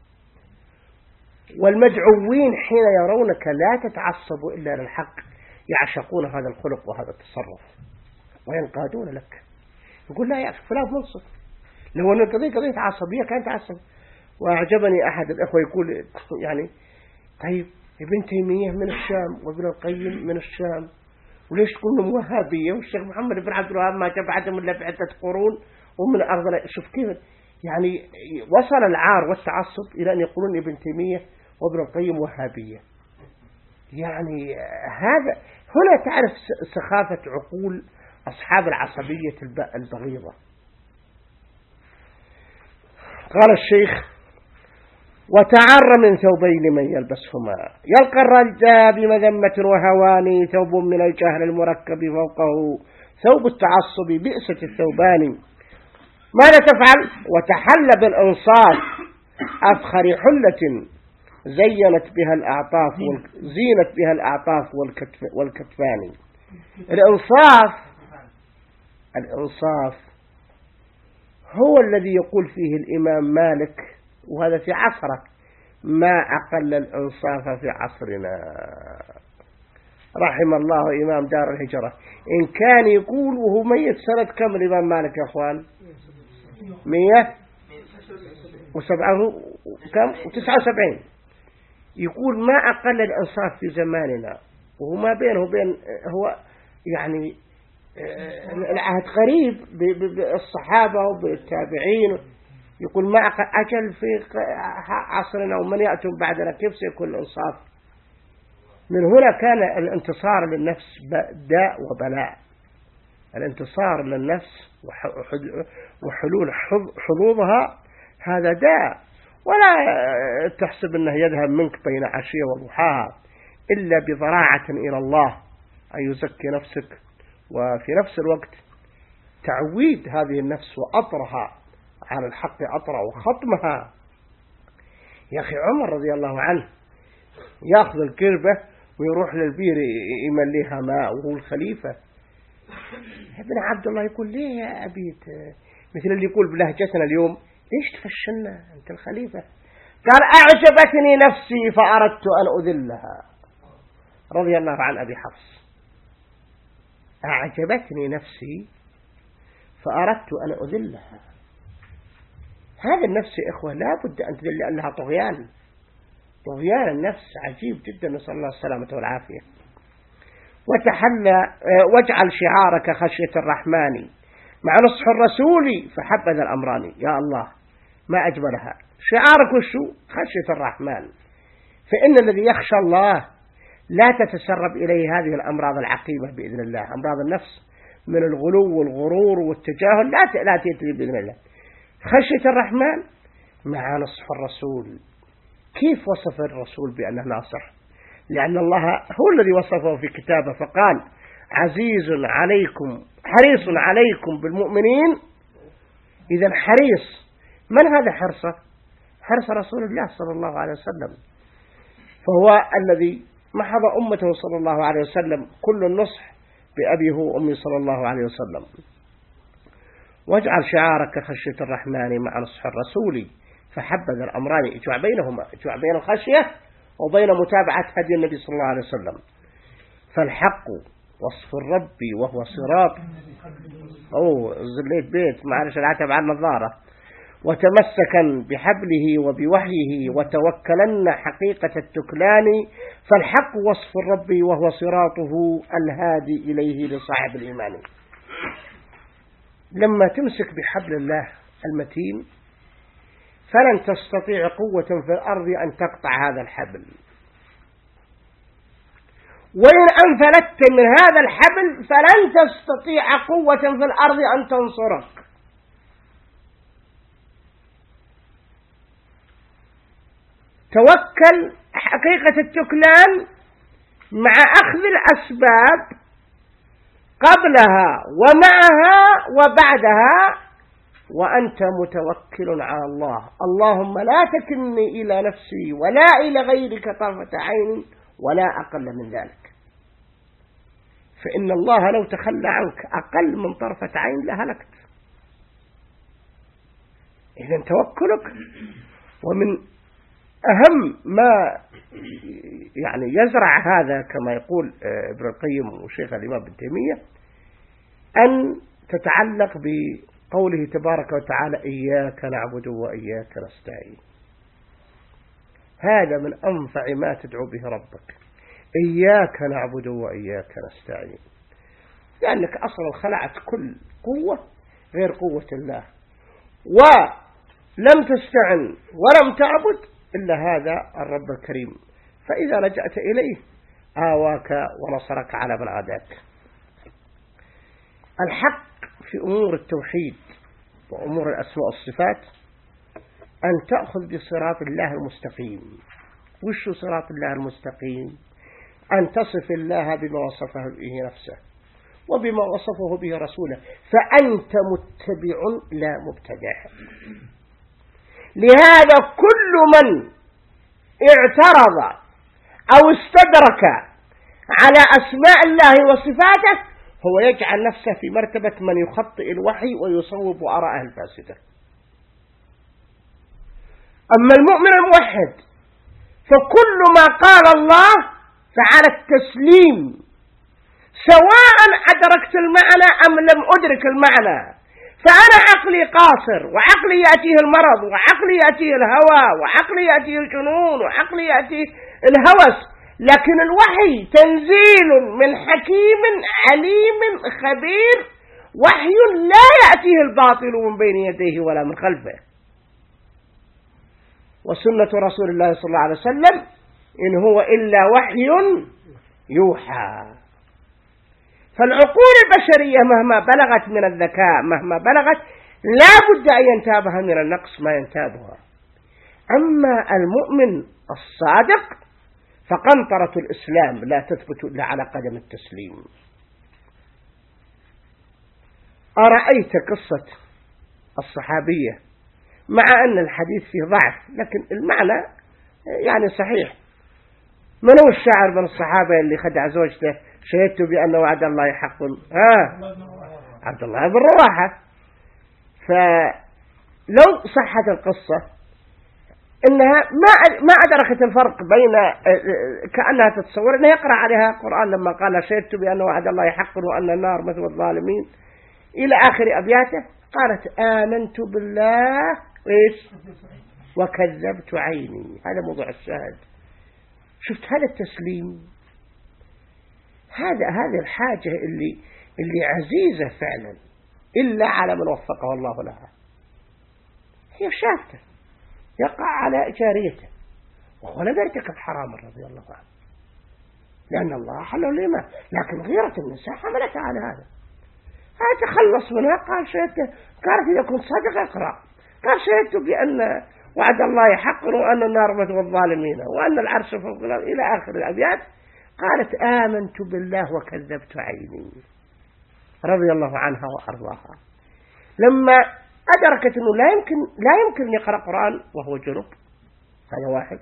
والمدعوين حين يرونك لا تتعصب إلا إلى الحق يعشقون هذا الخلق وهذا التصرف وينقادون لك. يقول لا يا أخي فلان منصف، لو أن قضية عصبية كانت تعصب. وأعجبني أحد الأخوة يقول يعني طيب ابن تيمية من الشام وابن القيم من الشام، وليش تكونوا وهابية؟ والشيخ محمد بن عبد الوهاب ما جاب عدم إلا بعدة قرون ومن أرض. شوف كيف يعني وصل العار والتعصب إلى أن يقولون ابن تيمية وابن القيم وهابية. يعني هذا هنا تعرف سخافة عقول أصحاب العصبية البغيضة. قال الشيخ: وتعر من ثوبين من يلبسهما، يلقى الرجال بمذمة وهوان، ثوب من الجهل المركب فوقه ثوب التعصب، بئست الثوبان. ماذا تفعل؟ وتحل بالإنصاف أفخر حلة، زينت بها الأعطاف والكتفان. الإنصاف هو الذي يقول فيه الإمام مالك، وهذا في عصره: ما أقل الإنصاف في عصرنا. رحم الله إمام دار الهجرة، إن كان يقول وهو ميت سنة كم الإمام مالك يا أخوان؟ 179. يقول ما أقل الإنصاف في زماننا، وهو ما بينه وبين هو يعني العهد قريب بالصحابة وبالتابعين. يقول ما أجل في عصرنا ومن يأتون بعدنا كيف سيكون الإنصاف؟ من هنا كان الانتصار للنفس داء وبلاء. الانتصار للنفس وحلول حظوظها هذا داء، ولا تحسب أنه يذهب منك بين عشية وضحاها إلا بضراعة إلى الله أن يزكي نفسك، وفي نفس الوقت تعويد هذه النفس وأطرها على الحق أطرع وخطمها. يا أخي عمر رضي الله عنه يأخذ الكربة ويروح للبير يمليها ماء وهو الخليفة. ابن عبد الله يقول: ليه يا أبيت؟ مثل اللي يقول بلهجتنا اليوم: ليش تفشلنا أنت الخليفة؟ قال: أعجبتني نفسي فأردت أن أذلها. رضي الله عن أبي حفص: أعجبتني نفسي فأردت أن أذلها. هذا النفس يا إخوة لا بد أن تذل، لأنها طغيان النفس عجيب جدا، نسأل الله السلامة والعافية. واجعل شعارك خشية الرحمن مع نصح الرسول فحبذ الأمران. يا الله ما أجملها. شعارك وشو؟ خشية الرحمن. فإن الذي يخشى الله لا تتسرب إليه هذه الأمراض العقيمة بإذن الله، أمراض النفس من الغلو والغرور والتجاهل لا تأتي بإذن الله. خشية الرحمن مع نصح الرسول. كيف وصف الرسول بأنه ناصح؟ لأن الله هو الذي وصفه في كتابه فقال: عزيز عليكم حريص عليكم بالمؤمنين. إذن حريص، من هذا حرصه؟ حرص رسول الله صلى الله عليه وسلم، فهو الذي محض أمته صلى الله عليه وسلم كل النصح بأبيه وأمي صلى الله عليه وسلم. واجعل شعارك خشية الرحمن مع نصح الرسول فحبذ الأمران. اجمع بينهما، اجمع بين الخشية وبين متابعة هدي النبي صلى الله عليه وسلم. فالحق وصف الرب وهو صراط. زليت بيت معلش العتب على النظارة. وتمسكا بحبله وبوحيه وتوكلن حقيقة التكلان. فالحق وصف الرب وهو صراطه الهادي إليه لصاحب الإيمان. لما تمسك بحبل الله المتين فلن تستطيع قوة في الأرض أن تقطع هذا الحبل، وإن أنفلت من هذا الحبل فلن تستطيع قوة في الأرض أن تنصرك. توكل حقيقة التكلان مع أخذ الأسباب قبلها ومعها وبعدها، وأنت متوكل على الله. اللهم لا تكلني إلى نفسي ولا إلى غيرك طرفة عين ولا أقل من ذلك، فإن الله لو تخلى عنك أقل من طرفة عين لهلكت. إذن توكلك. ومن أهم ما يعني يزرع هذا كما يقول ابن القيم وشيخ الإمام ابن تيمية أن تتعلق بقوله تبارك وتعالى: إياك نعبد وإياك نستعين. هذا من أنفع ما تدعو به ربك، إياك نعبد وإياك نستعين، لأنك أصلا خلعت كل قوة غير قوة الله، ولم تستعن ولم تعبد إلا هذا الرب الكريم. فإذا لجأت إليه آواك ونصرك على من عاداك. الحق في أمور التوحيد وأمور الأسماء والصفات أن تأخذ بصراط الله المستقيم. وش صراط الله المستقيم؟ أن تصف الله بما وصفه به نفسه وبما وصفه به رسوله، فأنت متبع لا مبتدع. لهذا كل من اعترض أو استدرك على أسماء الله وصفاته هو يجعل نفسه في مرتبة من يخطئ الوحي ويصوب آراءه الفاسدة. أما المؤمن الموحد فكل ما قال الله فعلى التسليم، سواء أدركت المعنى أم لم أدرك المعنى. فأنا عقلي قاصر، وعقلي يأتيه المرض، وعقلي يأتيه الهوى، وعقلي يأتيه الجنون، وعقلي يأتيه الهوس، لكن الوحي تنزيل من حكيم عليم خبير، وحي لا يأتيه الباطل من بين يديه ولا من خلفه. وسنة رسول الله صلى الله عليه وسلم إن هو إلا وحي يوحى. فالعقول البشرية مهما بلغت من الذكاء، مهما بلغت، لا بد أن ينتابها من النقص ما ينتابها. أما المؤمن الصادق فقنطرة الإسلام لا تثبت إلا على قدم التسليم. أرأيت قصة الصحابية مع أن الحديث فيه ضعف لكن المعنى يعني صحيح. من هو الشاعر من الصحابة اللي خدع زوجته شهدت بأن وعد الله حق؟ عبد الله بن رواحة. فلو صحت القصة إنها ما أدركت الفرق بين كأنها تتصور إنه يقرأ عليها قرآن لما قال شهدت بأن وعد الله حق وأن النار مثل الظالمين إلى آخر أبياته. قالت آمنت بالله وكذبت عيني. هذا موضوع الشاهد. شفت هذا التسليم، هذه الحاجة اللي عزيزة فعلا إلا على من وفقه الله لها. هي شافته يقع على جاريته وهو لم يرتكب حراما رضي الله عنه لأن الله حله لما، لكن غيرة النساء حملتها على هذا. تخلص منها. قال شهدت، قالت إذا كنت صادق اقرأ. قال شهدت بأن وعد الله حق وأن النار مثوى الظالمين وأن العرش فوق الأرض إلى آخر الأبيات. قالت آمنت بالله وكذبت عيني رضي الله عنها وأرضاها. لما أدركت أنه لا يمكن يقرأ قرآن وهو جنب، هذا واحد،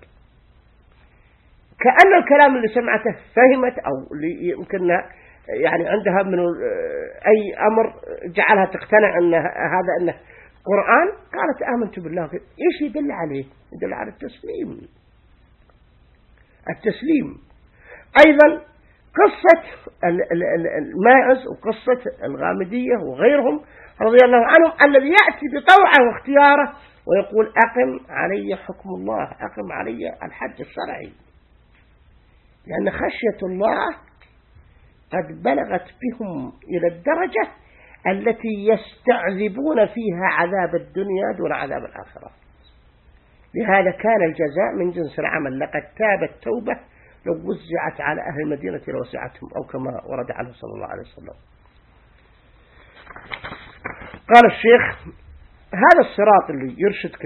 كأن الكلام اللي سمعته فهمت أو يمكنها يعني عندها من أي أمر جعلها تقتنع أن هذا أنه قرآن. قالت آمنت بالله. إيش يدل عليه؟ يدل على التسليم. أيضا قصة الماعز وقصة الغامدية وغيرهم رضي الله عنهم الذي يأتي بطوعه واختياره ويقول أقم علي حكم الله، أقم علي الحد الشرعي، لأن خشية الله قد بلغت بهم إلى الدرجة التي يستعذبون فيها عذاب الدنيا دون عذاب الآخرة. لهذا كان الجزاء من جنس العمل. لقد تابت توبة لو وزعت على أهل المدينة لوسعتهم، أو كما ورد عنه صلى الله عليه وسلم. قال الشيخ هذا الصراط اللي يرشدك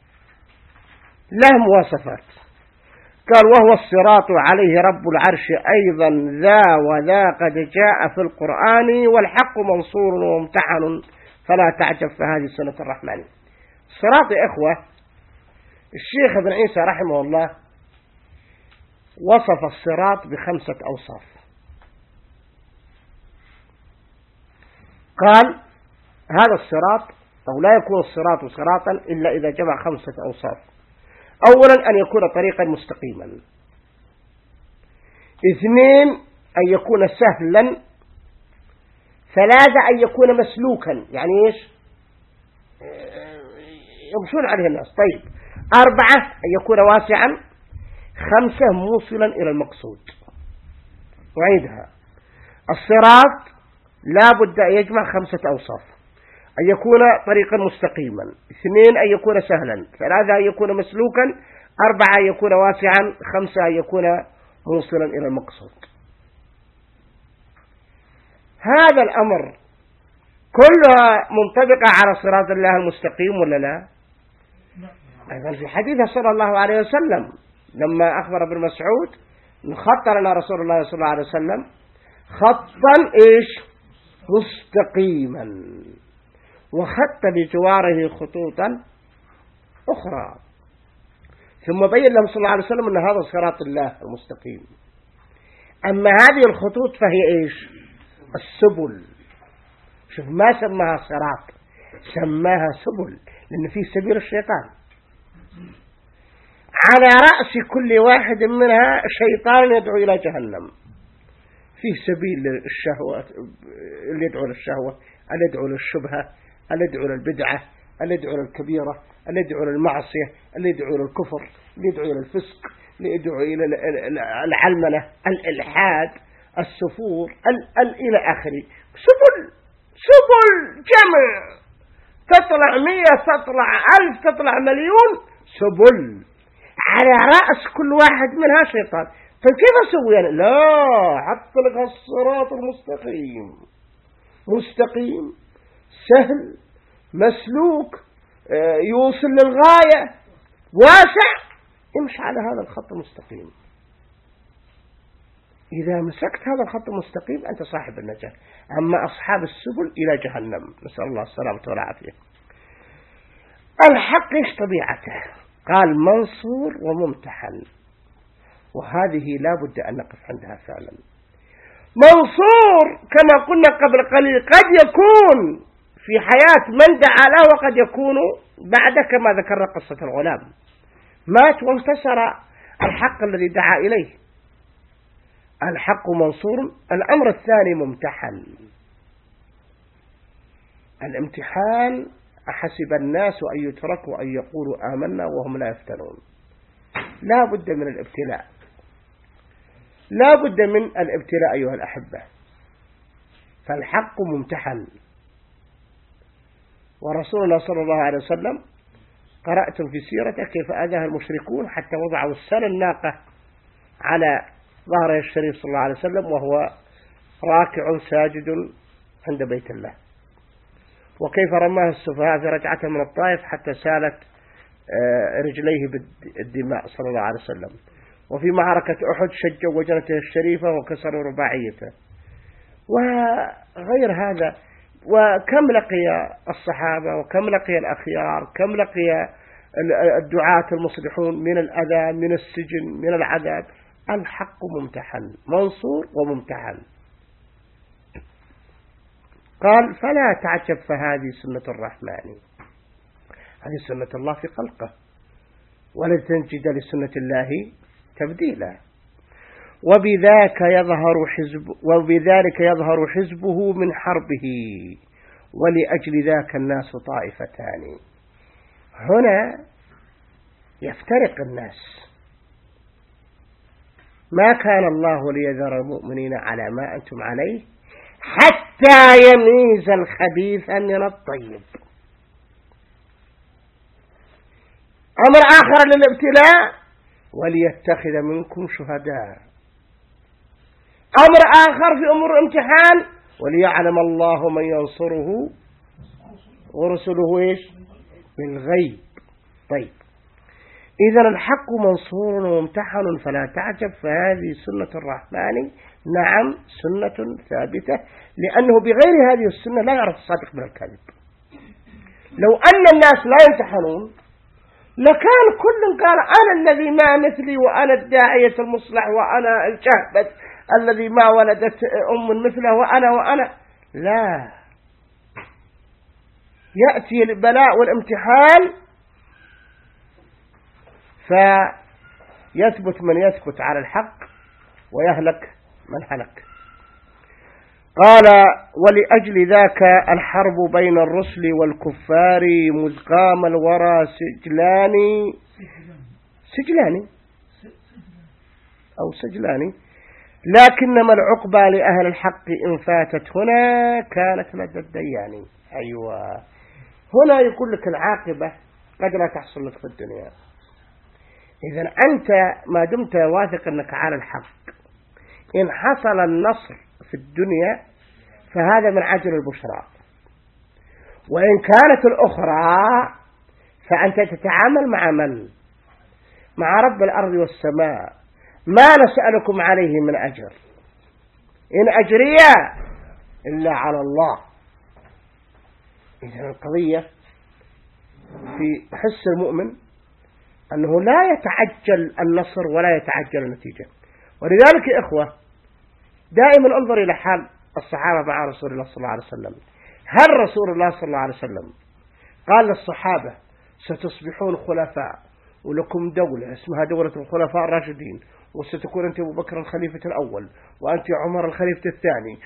له مواصفات. قال وهو الصراط عليه رب العرش أيضا ذا وذا قد جاء في القرآن والحق منصور وممتحن فلا تعجب فهذه سنة الرحمن. الصراط يا إخوة الشيخ ابن عيسى رحمه الله وصف الصراط ب5 أوصاف. قال هذا الصراط أو لا يكون الصراط صراطا إلا إذا جمع 5 أوصاف. أولا أن يكون طريقا مستقيما. 2 أن يكون سهلا. 3 أن يكون مسلوكا، يعني إيش يمشون عليه الناس. طيب 4 أن يكون واسعا. 5 موصلا إلى المقصود. وعيدها الصراط لا بد أن يجمع 5 أوصاف. أن يكون طريقا مستقيما. 2 أن يكون سهلا. 3 أن يكون مسلوكا. 4 أن يكون واسعا. 5 أن يكون موصلا إلى المقصود. هذا الأمر كلها منطبقة على صراط الله المستقيم ولا لا؟ أيضا في حديثه صلى الله عليه وسلم لما أخبر ابن مسعود خط لنا رسول الله صلى الله عليه وسلم خطا إيش مستقيما، وخط بجواره خطوطا أخرى، ثم بين لهم صلى الله عليه وسلم أن هذا صراط الله المستقيم. أما هذه الخطوط فهي إيش السبل. شوف ما سماها صراط، سماها سبل، لأن فيه سبيل الشيطان. على رأس كل واحد منها شيطان يدعو إلى جهنم. فيه سبيل للشهوة اللي يدعو للشهوة، اللي يدعو للشبهة، اللي يدعو للبدعة، اللي يدعو للكبيرة، اللي يدعو للمعصية، اللي يدعو للكفر، اللي يدعو إلى الفسق، اللي يدعو إلى العلمنة، الإلحاد، السفور، إلى آخره. سبل جمع، تطلع 100 تطلع 1000 تطلع مليون سبل، على رأس كل واحد منها شيطان. فكيف أسوي يعني؟ لا، حط لك الصراط المستقيم، مستقيم سهل مسلوك يوصل للغاية واسع، امشي على هذا الخط المستقيم. إذا مسكت هذا الخط المستقيم أنت صاحب النجاة. أما أصحاب السبل إلى جهنم، نسأل الله السلامة والعافية. الحق إيش طبيعته؟ قال منصور وممتحن، وهذه لا بد أن نقف عندها فعلا. منصور كما قلنا قبل قليل قد يكون في حياة من دعا له، وقد يكون بعد، كما ذكر قصة الغلام مات وانتصر الحق الذي دعا إليه. الحق منصور. الأمر الثاني ممتحن. الامتحان أحسب الناس أن يتركوا أن يقولوا آمنا وهم لا يفتنون. لا بد من الابتلاء، لا بد من الابتلاء أيها الأحبة. فالحق ممتحن. ورسولنا صلى الله عليه وسلم قرأتم في سيرته كيف أذاه المشركون حتى وضعوا السن الناقة على ظهره الشريف صلى الله عليه وسلم وهو راكع ساجد عند بيت الله، وكيف رماه السفهاء في رجعته من الطائف حتى سالت رجليه بالدماء صلى الله عليه وسلم. وفي معركة أحد شجوا وجنته الشريفة وكسروا رباعيته، وغير هذا. وكم لقي الصحابة وكم لقي الأخيار، كم لقي الدعاة المصلحون من الأذى، من السجن، من العذاب. الحق ممتحن، منصور وممتحن. قال فلا تعجب فهذه سنة الرحمن، هذه سنة الله في خلقه، ولن تجد لسنة الله تبديلا. وبذلك يظهر حزبه من حربه، ولأجل ذاك الناس طائفتان. هنا يفترق الناس. ما كان الله ليذر المؤمنين على ما أنتم عليه حتى يميز الخبيث من الطيب. أمر آخر للابتلاء وليتخذ منكم شهداء. أمر آخر في أمور الامتحان وليعلم الله من ينصره ورسله إيش بالغيب. طيب، إذن الحق منصور وممتحن فلا تعجب فهذه سنة الرحمن. نعم، سنة ثابتة، لأنه بغير هذه السنة لا يعرف الصادق من الكاذب. لو أن الناس لا يمتحنون لكان كل قال أنا الذي ما مثلي، وأنا الداعية المصلح، وأنا الشهبة الذي ما ولدت أم مثله، وأنا. لا، يأتي البلاء والامتحان فيثبت من يثبت على الحق ويهلك من هلك. قال ولأجل ذاك الحرب بين الرسل والكفار مزقام الورى سجلان، لكنما العقبى لأهل الحق إن فاتت هنا كانت لدى الديان. أيوة، هنا يقول لك العاقبة قد لا تحصل لك في الدنيا، إذا أنت ما دمت واثق أنك على الحق، إن حصل النصر في الدنيا فهذا من عجل البشرى، وإن كانت الأخرى فأنت تتعامل مع من؟ مع رب الأرض والسماء، ما نسألكم عليه من أجر إن أجري إلا على الله. إذن القضية في حس المؤمن أنه لا يتعجل النصر ولا يتعجل النتيجة. ولذلك يا إخوة دائما انظر إلى حال الصحابة مع رسول الله صلى الله عليه وسلم. هل رسول الله صلى الله عليه وسلم قال للصحابة ستصبحون خلفاء ولكم دولة اسمها دولة الخلفاء الراشدين، وستكون أنت أبو بكر الخليفة الأول وأنت عمر الخليفة الثاني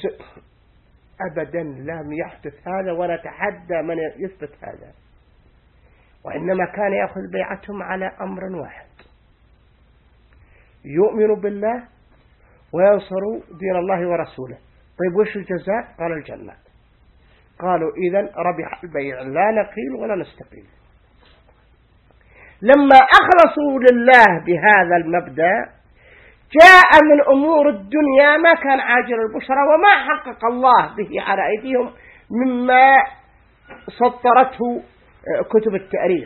أبدا لم يحدث هذا ولا تحدى من يثبت هذا، وإنما كان يأخذ بيعتهم على أمر واحد: يؤمن بالله وينصر دين الله ورسوله. طيب وش الجزاء؟ قال الجنة. قالوا إذن ربح البيع، لا نقيل ولا نستقيل. لما أخلصوا لله بهذا المبدأ جاء من أمور الدنيا ما كان عاجل البشرى وما حقق الله به على أيديهم مما سطرته كتب التاريخ.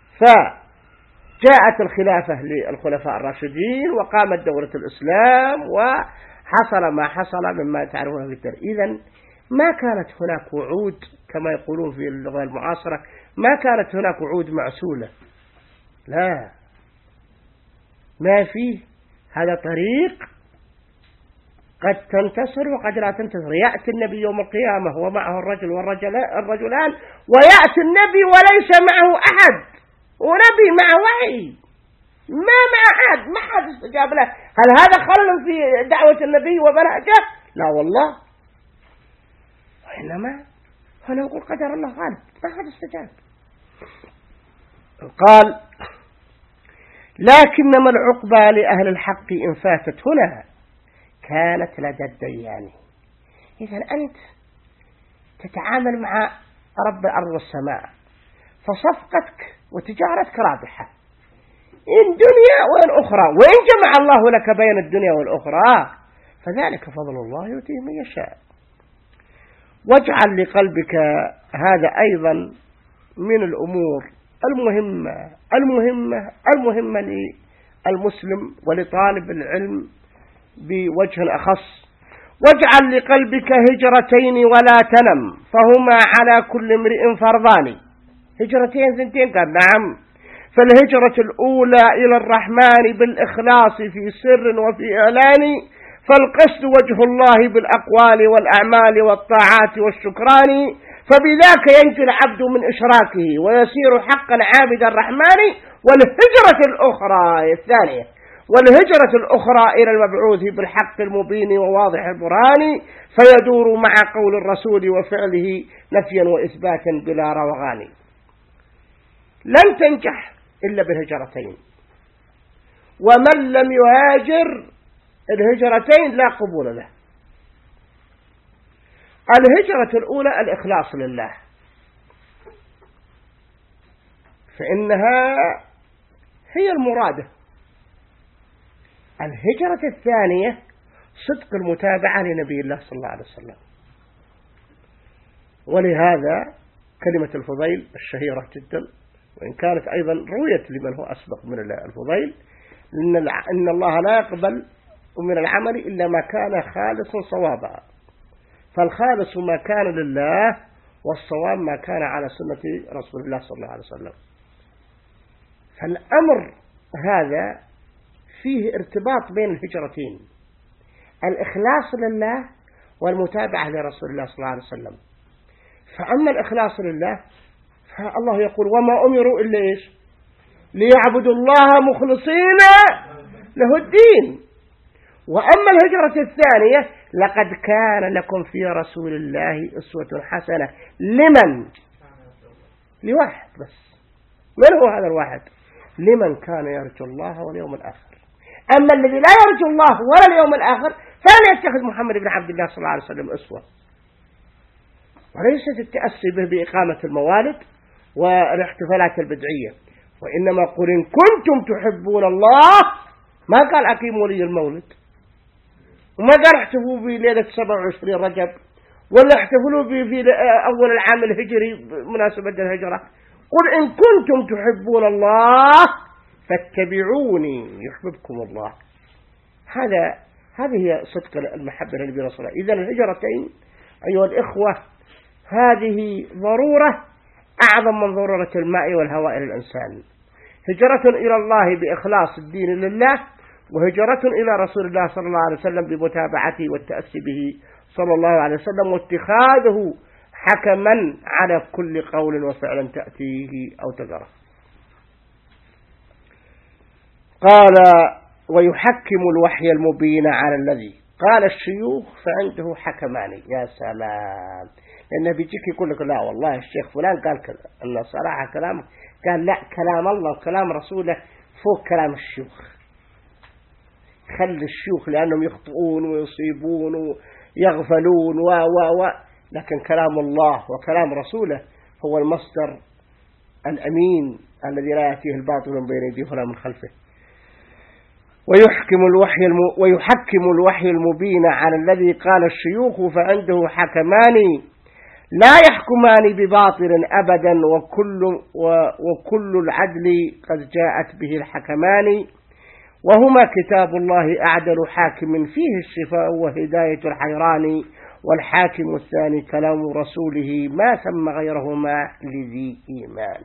فجاءت الخلافة للخلفاء الراشدين وقامت دولة الإسلام وحصل ما حصل مما تعرفون في التاريخ. إذن ما كانت هناك وعود كما يقولون في اللغة المعاصرة، ما كانت هناك وعود معسولة، لا، ما فيه. هذا طريق قد تنتصر وقد لا تنتصر. يأتي النبي يوم القيامة ومعه الرجل والرجلان، ويأتي النبي وليس معه أحد، ونبي مع وحي ما مع أحد، ما حد استجاب له. هل هذا خلل في دعوة النبي وبرهجه؟ لا والله، وإنما هنا نقول قدر الله غالب، ما حد استجاب. قال لكنما العقبى لأهل الحق إن فاتت هنا كانت لدى الديان. إذن أنت تتعامل مع رب الأرض والسماء، فصفقتك وتجارتك رابحة إن دنيا وإن أخرى، وإن جمع الله لك بين الدنيا والأخرى فذلك فضل الله يؤتيه من يشاء. واجعل لقلبك هذا أيضا من الأمور المهمة للمسلم ولطالب العلم بوجه أخص. واجعل لقلبك هجرتين ولا تنم فهما على كل امرئ فرضان. هجرتين ثنتين؟ قال نعم. فالهجرة الأولى إلى الرحمن بالإخلاص في سر وفي إعلان، فالقصد وجه الله بالأقوال والأعمال والطاعات والشكران، فبذاك ينجي العبد من إشراكه ويصير حقا عابد الرحمن. والهجرة الأخرى الثانية، والهجرة الأخرى إلى المبعوث بالحق المبين وواضح البرهان، فيدور مع قول الرسول وفعله نفيا وإثباتا بلا روغان. لن تنجح إلا بالهجرتين، ومن لم يهاجر الهجرتين لا قبول له. الهجرة الأولى الإخلاص لله، فإنها هي المرادة. الهجرة الثانية صدق المتابعة لنبي الله صلى الله عليه وسلم. ولهذا كلمة الفضيل الشهيرة جدا، وإن كانت أيضا رويت لمن هو أسبق من الفضيل، إن الله لا يقبل من العمل إلا ما كان خالصا صوابا، فالخالص ما كان لله والصواب ما كان على سنة رسول الله صلى الله عليه وسلم. فالأمر هذا فيه ارتباط بين الهجرتين، الإخلاص لله والمتابعة لرسول الله صلى الله عليه وسلم. فأما الإخلاص لله فالله يقول وما أمروا إلا إيش؟ ليعبدوا الله مخلصين له الدين. وأما الهجرة الثانية لقد كان لكم في رسول الله أسوة حسنة لمن؟ لواحد بس. من هو هذا الواحد؟ لمن كان يرجو الله واليوم الآخر. أما الذي لا يرجو الله ولا اليوم الآخر فلا يتخذ محمد بن عبد الله صلى الله عليه وسلم أسوة. وليست التأسي به بإقامة الموالد والاحتفالات البدعية، وإنما قل إن كنتم تحبون الله، ما قال أقيموا لي المولد، وما قال احتفلوا به ليلة 27 رجب، ولا احتفلوا به في أول العام الهجري بمناسبة الهجرة. قل إن كنتم تحبون الله فاتبعوني يحببكم الله. هذه هي صدق المحبة للنبي رسول الله. إذن الهجرتين أيها الإخوة هذه ضرورة أعظم من ضرورة الماء والهواء للإنسان. هجرة إلى الله بإخلاص الدين لله، وهجرة إلى رسول الله صلى الله عليه وسلم بمتابعته والتأسي به صلى الله عليه وسلم، واتخاذه حكما على كل قول وفعل تأتيه أو تجره. قال ويحكم الوحي المبين على الذي قال الشيوخ فعنده حكمان. يا سلام، لأنه بيجيك يقول لك لا والله الشيخ فلان قال كذا، الله صراحة كلامه قال لا، كلام الله وكلام رسوله فوق كلام الشيوخ. خلي الشيوخ لأنهم يخطئون ويصيبون ويغفلون لكن كلام الله وكلام رسوله هو المصدر الأمين الذي لا يأتيه الباطل من بين يديه ولا من خلفه. ويحكم الوحي المبين على الذي قال الشيوخ فعنده حكمان لا يحكمان بباطل أبدا، وكل العدل قد جاءت به الحكمان، وهما كتاب الله أعدل حاكم فيه الشفاء وهداية الحيران، والحاكم الثاني كلام رسوله ما ثم غيرهما لذي إيمان.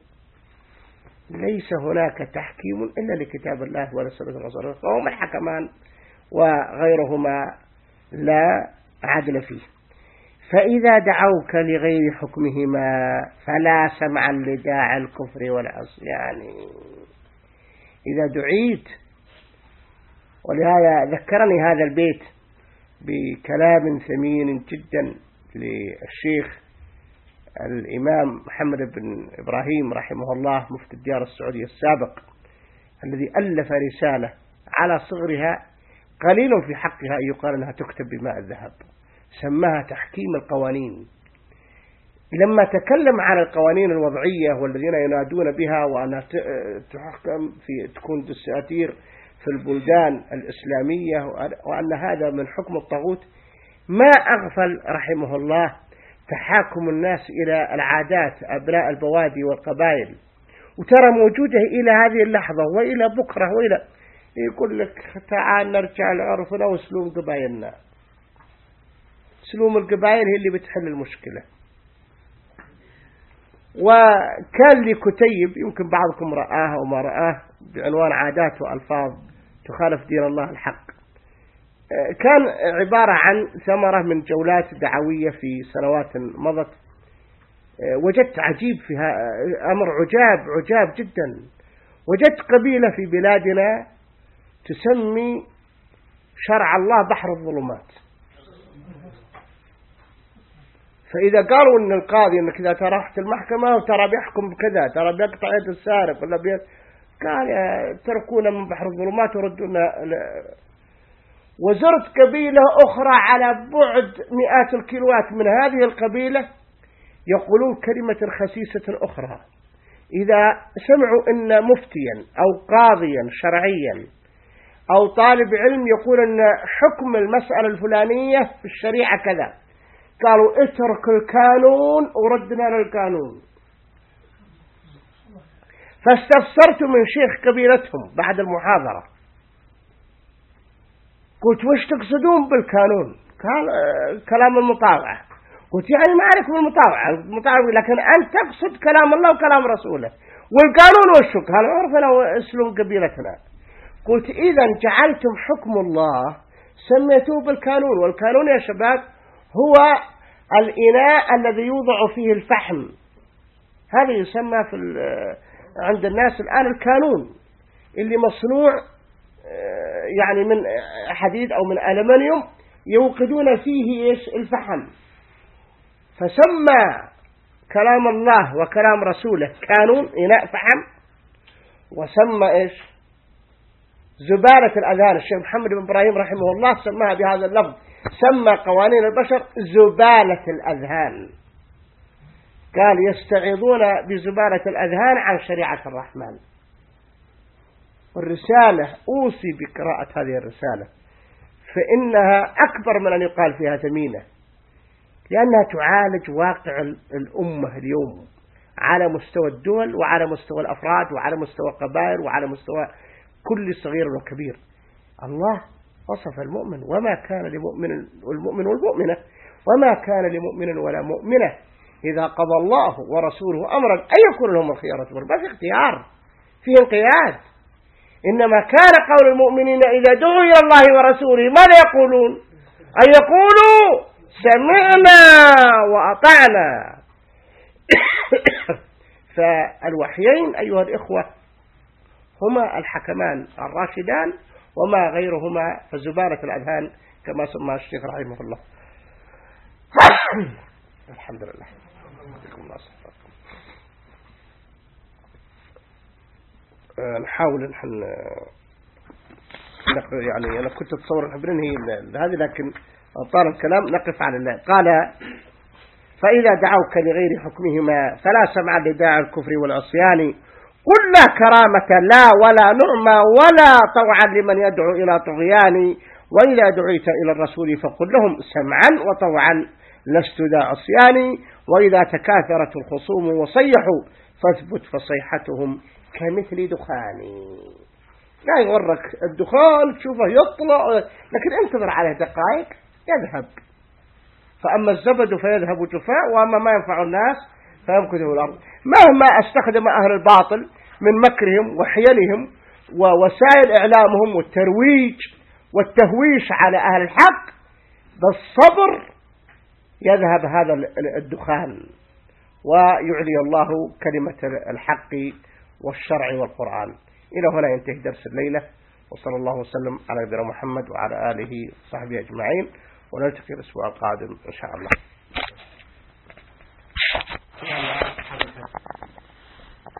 ليس هناك تحكيم إلا لكتاب الله ورسوله الرسول، فهما الحكمان وغيرهما لا عدل فيه. فإذا دعوك لغير حكمهما فلا سمعا لداعي الكفر والعصيان. إذا دعيت، ولهذا ذكرني هذا البيت بكلام ثمين جدا للشيخ الإمام محمد بن إبراهيم رحمه الله مفتي الديار السعودية السابق، الذي ألف رسالة على صغرها قليل في حقها أن يقال أنها تكتب بماء الذهب، سماها تحكيم القوانين. لما تكلم عن القوانين الوضعية والذين ينادون بها وأنها تحكم تكون دساتير في البلدان الإسلامية وأن هذا من حكم الطاغوت، ما أغفل رحمه الله تحاكم الناس إلى العادات أبناء البوادي والقبائل، وترى موجوده إلى هذه اللحظة وإلى بكرة وإلى يقول لك تعال نرجع لعرفنا وسلوم قبائلنا. سلوم القبائل هي اللي بتحل المشكلة. وكان لي كتيب يمكن بعضكم رآه وما رآه بعنوان عادات وألفاظ تخالف دين الله الحق، كان عبارة عن ثمرة من جولات دعوية في سنوات مضت. وجدت عجيب فيها أمر عجاب جدا. وجدت قبيلة في بلادنا تسمي شرع الله بحر الظلمات. فإذا قالوا إن القاضي إنك إذا رحت المحكمة وترى بيحكم بكذا، ترى بيقطع يد السارق ولا قال تركونا من بحر الظلمات وردونا. وزرت قبيلة أخرى على بعد مئات الكيلوات من هذه القبيلة يقولون كلمة خسيسة أخرى. إذا سمعوا إن مفتيا أو قاضيا شرعيا أو طالب علم يقول إن حكم المسألة الفلانية في الشريعة كذا، قالوا اترك القانون وردنا للقانون. فاستفسرت من شيخ قبيلتهم بعد المحاضرة، قلت وش تقصدون بالقانون؟ قال كلام المطاوعة. قلت يعني ما عليكم المطاوعة، لكن أنت تقصد كلام الله وكلام رسوله، والقانون وشو؟ قال عرفنا واسلم قبيلتنا. قلت إذا جعلتم حكم الله سميتوه بالقانون، والقانون يا شباب هو الإناء الذي يوضع فيه الفحم، هذا يسمى عند الناس الآن القانون، اللي مصنوع يعني من حديد أو من ألمنيوم يوقدون فيه إيش الفحم. فسمى كلام الله وكلام رسوله قانون إناء فحم، وسمى إيش زبالة الأذهان. الشيخ محمد بن إبراهيم رحمه الله سماها بهذا اللفظ، سمى قوانين البشر زبالة الأذهان. قال يستعيضون بزبالة الأذهان عن شريعة الرحمن. والرسالة أوصي بقراءة هذه الرسالة، فإنها أكبر من أن يقال فيها ثمينة، لأنها تعالج واقع الأمة اليوم على مستوى الدول وعلى مستوى الأفراد وعلى مستوى القبائل وعلى مستوى كل صغير وكبير. الله وصف المؤمن وما كان لمؤمن والمؤمن والمؤمنة وما كان لمؤمن ولا مؤمنة إذا قضى الله ورسوله أمرا أن يكون لهم الخيارة، ما في اختيار، فيه انقياد. إنما كان قول المؤمنين إذا دعوا إلى الله ورسوله ماذا يقولون؟ أن يقولوا سمعنا وأطعنا. فالوحيين أيها الإخوة هما الحكمان الراشدان، وما غيرهما فزبالة الأذهان كما سمى الشيخ رحمه الله. الحمد لله. نحاول نحن يعني أنا كنت أتصور نحن بننهي هذه، لكن طال الكلام نقف على الله. قال فإذا دعوك لغير حكمهما فلا سمع لداعي الكفر والعصيان، قل لا كرامة لا ولا نعمة ولا طوعا لمن يدعو إلى طغيان، وإذا دعيت إلى الرسول فقل لهم سمعا وطوعا لست ذا عصيان، وإذا تكاثرت الخصوم وصيحوا فاثبت فصيحتهم كمثل دخان. لا يغرك الدخان تشوفه يطلع، لكن انتظر عليه دقائق يذهب. فأما الزبد فيذهب جفاء، وأما ما ينفع الناس فيمكثه الأرض. مهما استخدم أهل الباطل من مكرهم وحيلهم ووسائل إعلامهم والترويج والتهويش على أهل الحق، بالصبر يذهب هذا الدخان ويعلي الله كلمة الحق والشرع والقرآن. إلى هنا ينتهي درس الليلة، وصلى الله وسلم على نبينا محمد وعلى آله وصحبه أجمعين، ونلتقي الأسبوع القادم إن شاء الله.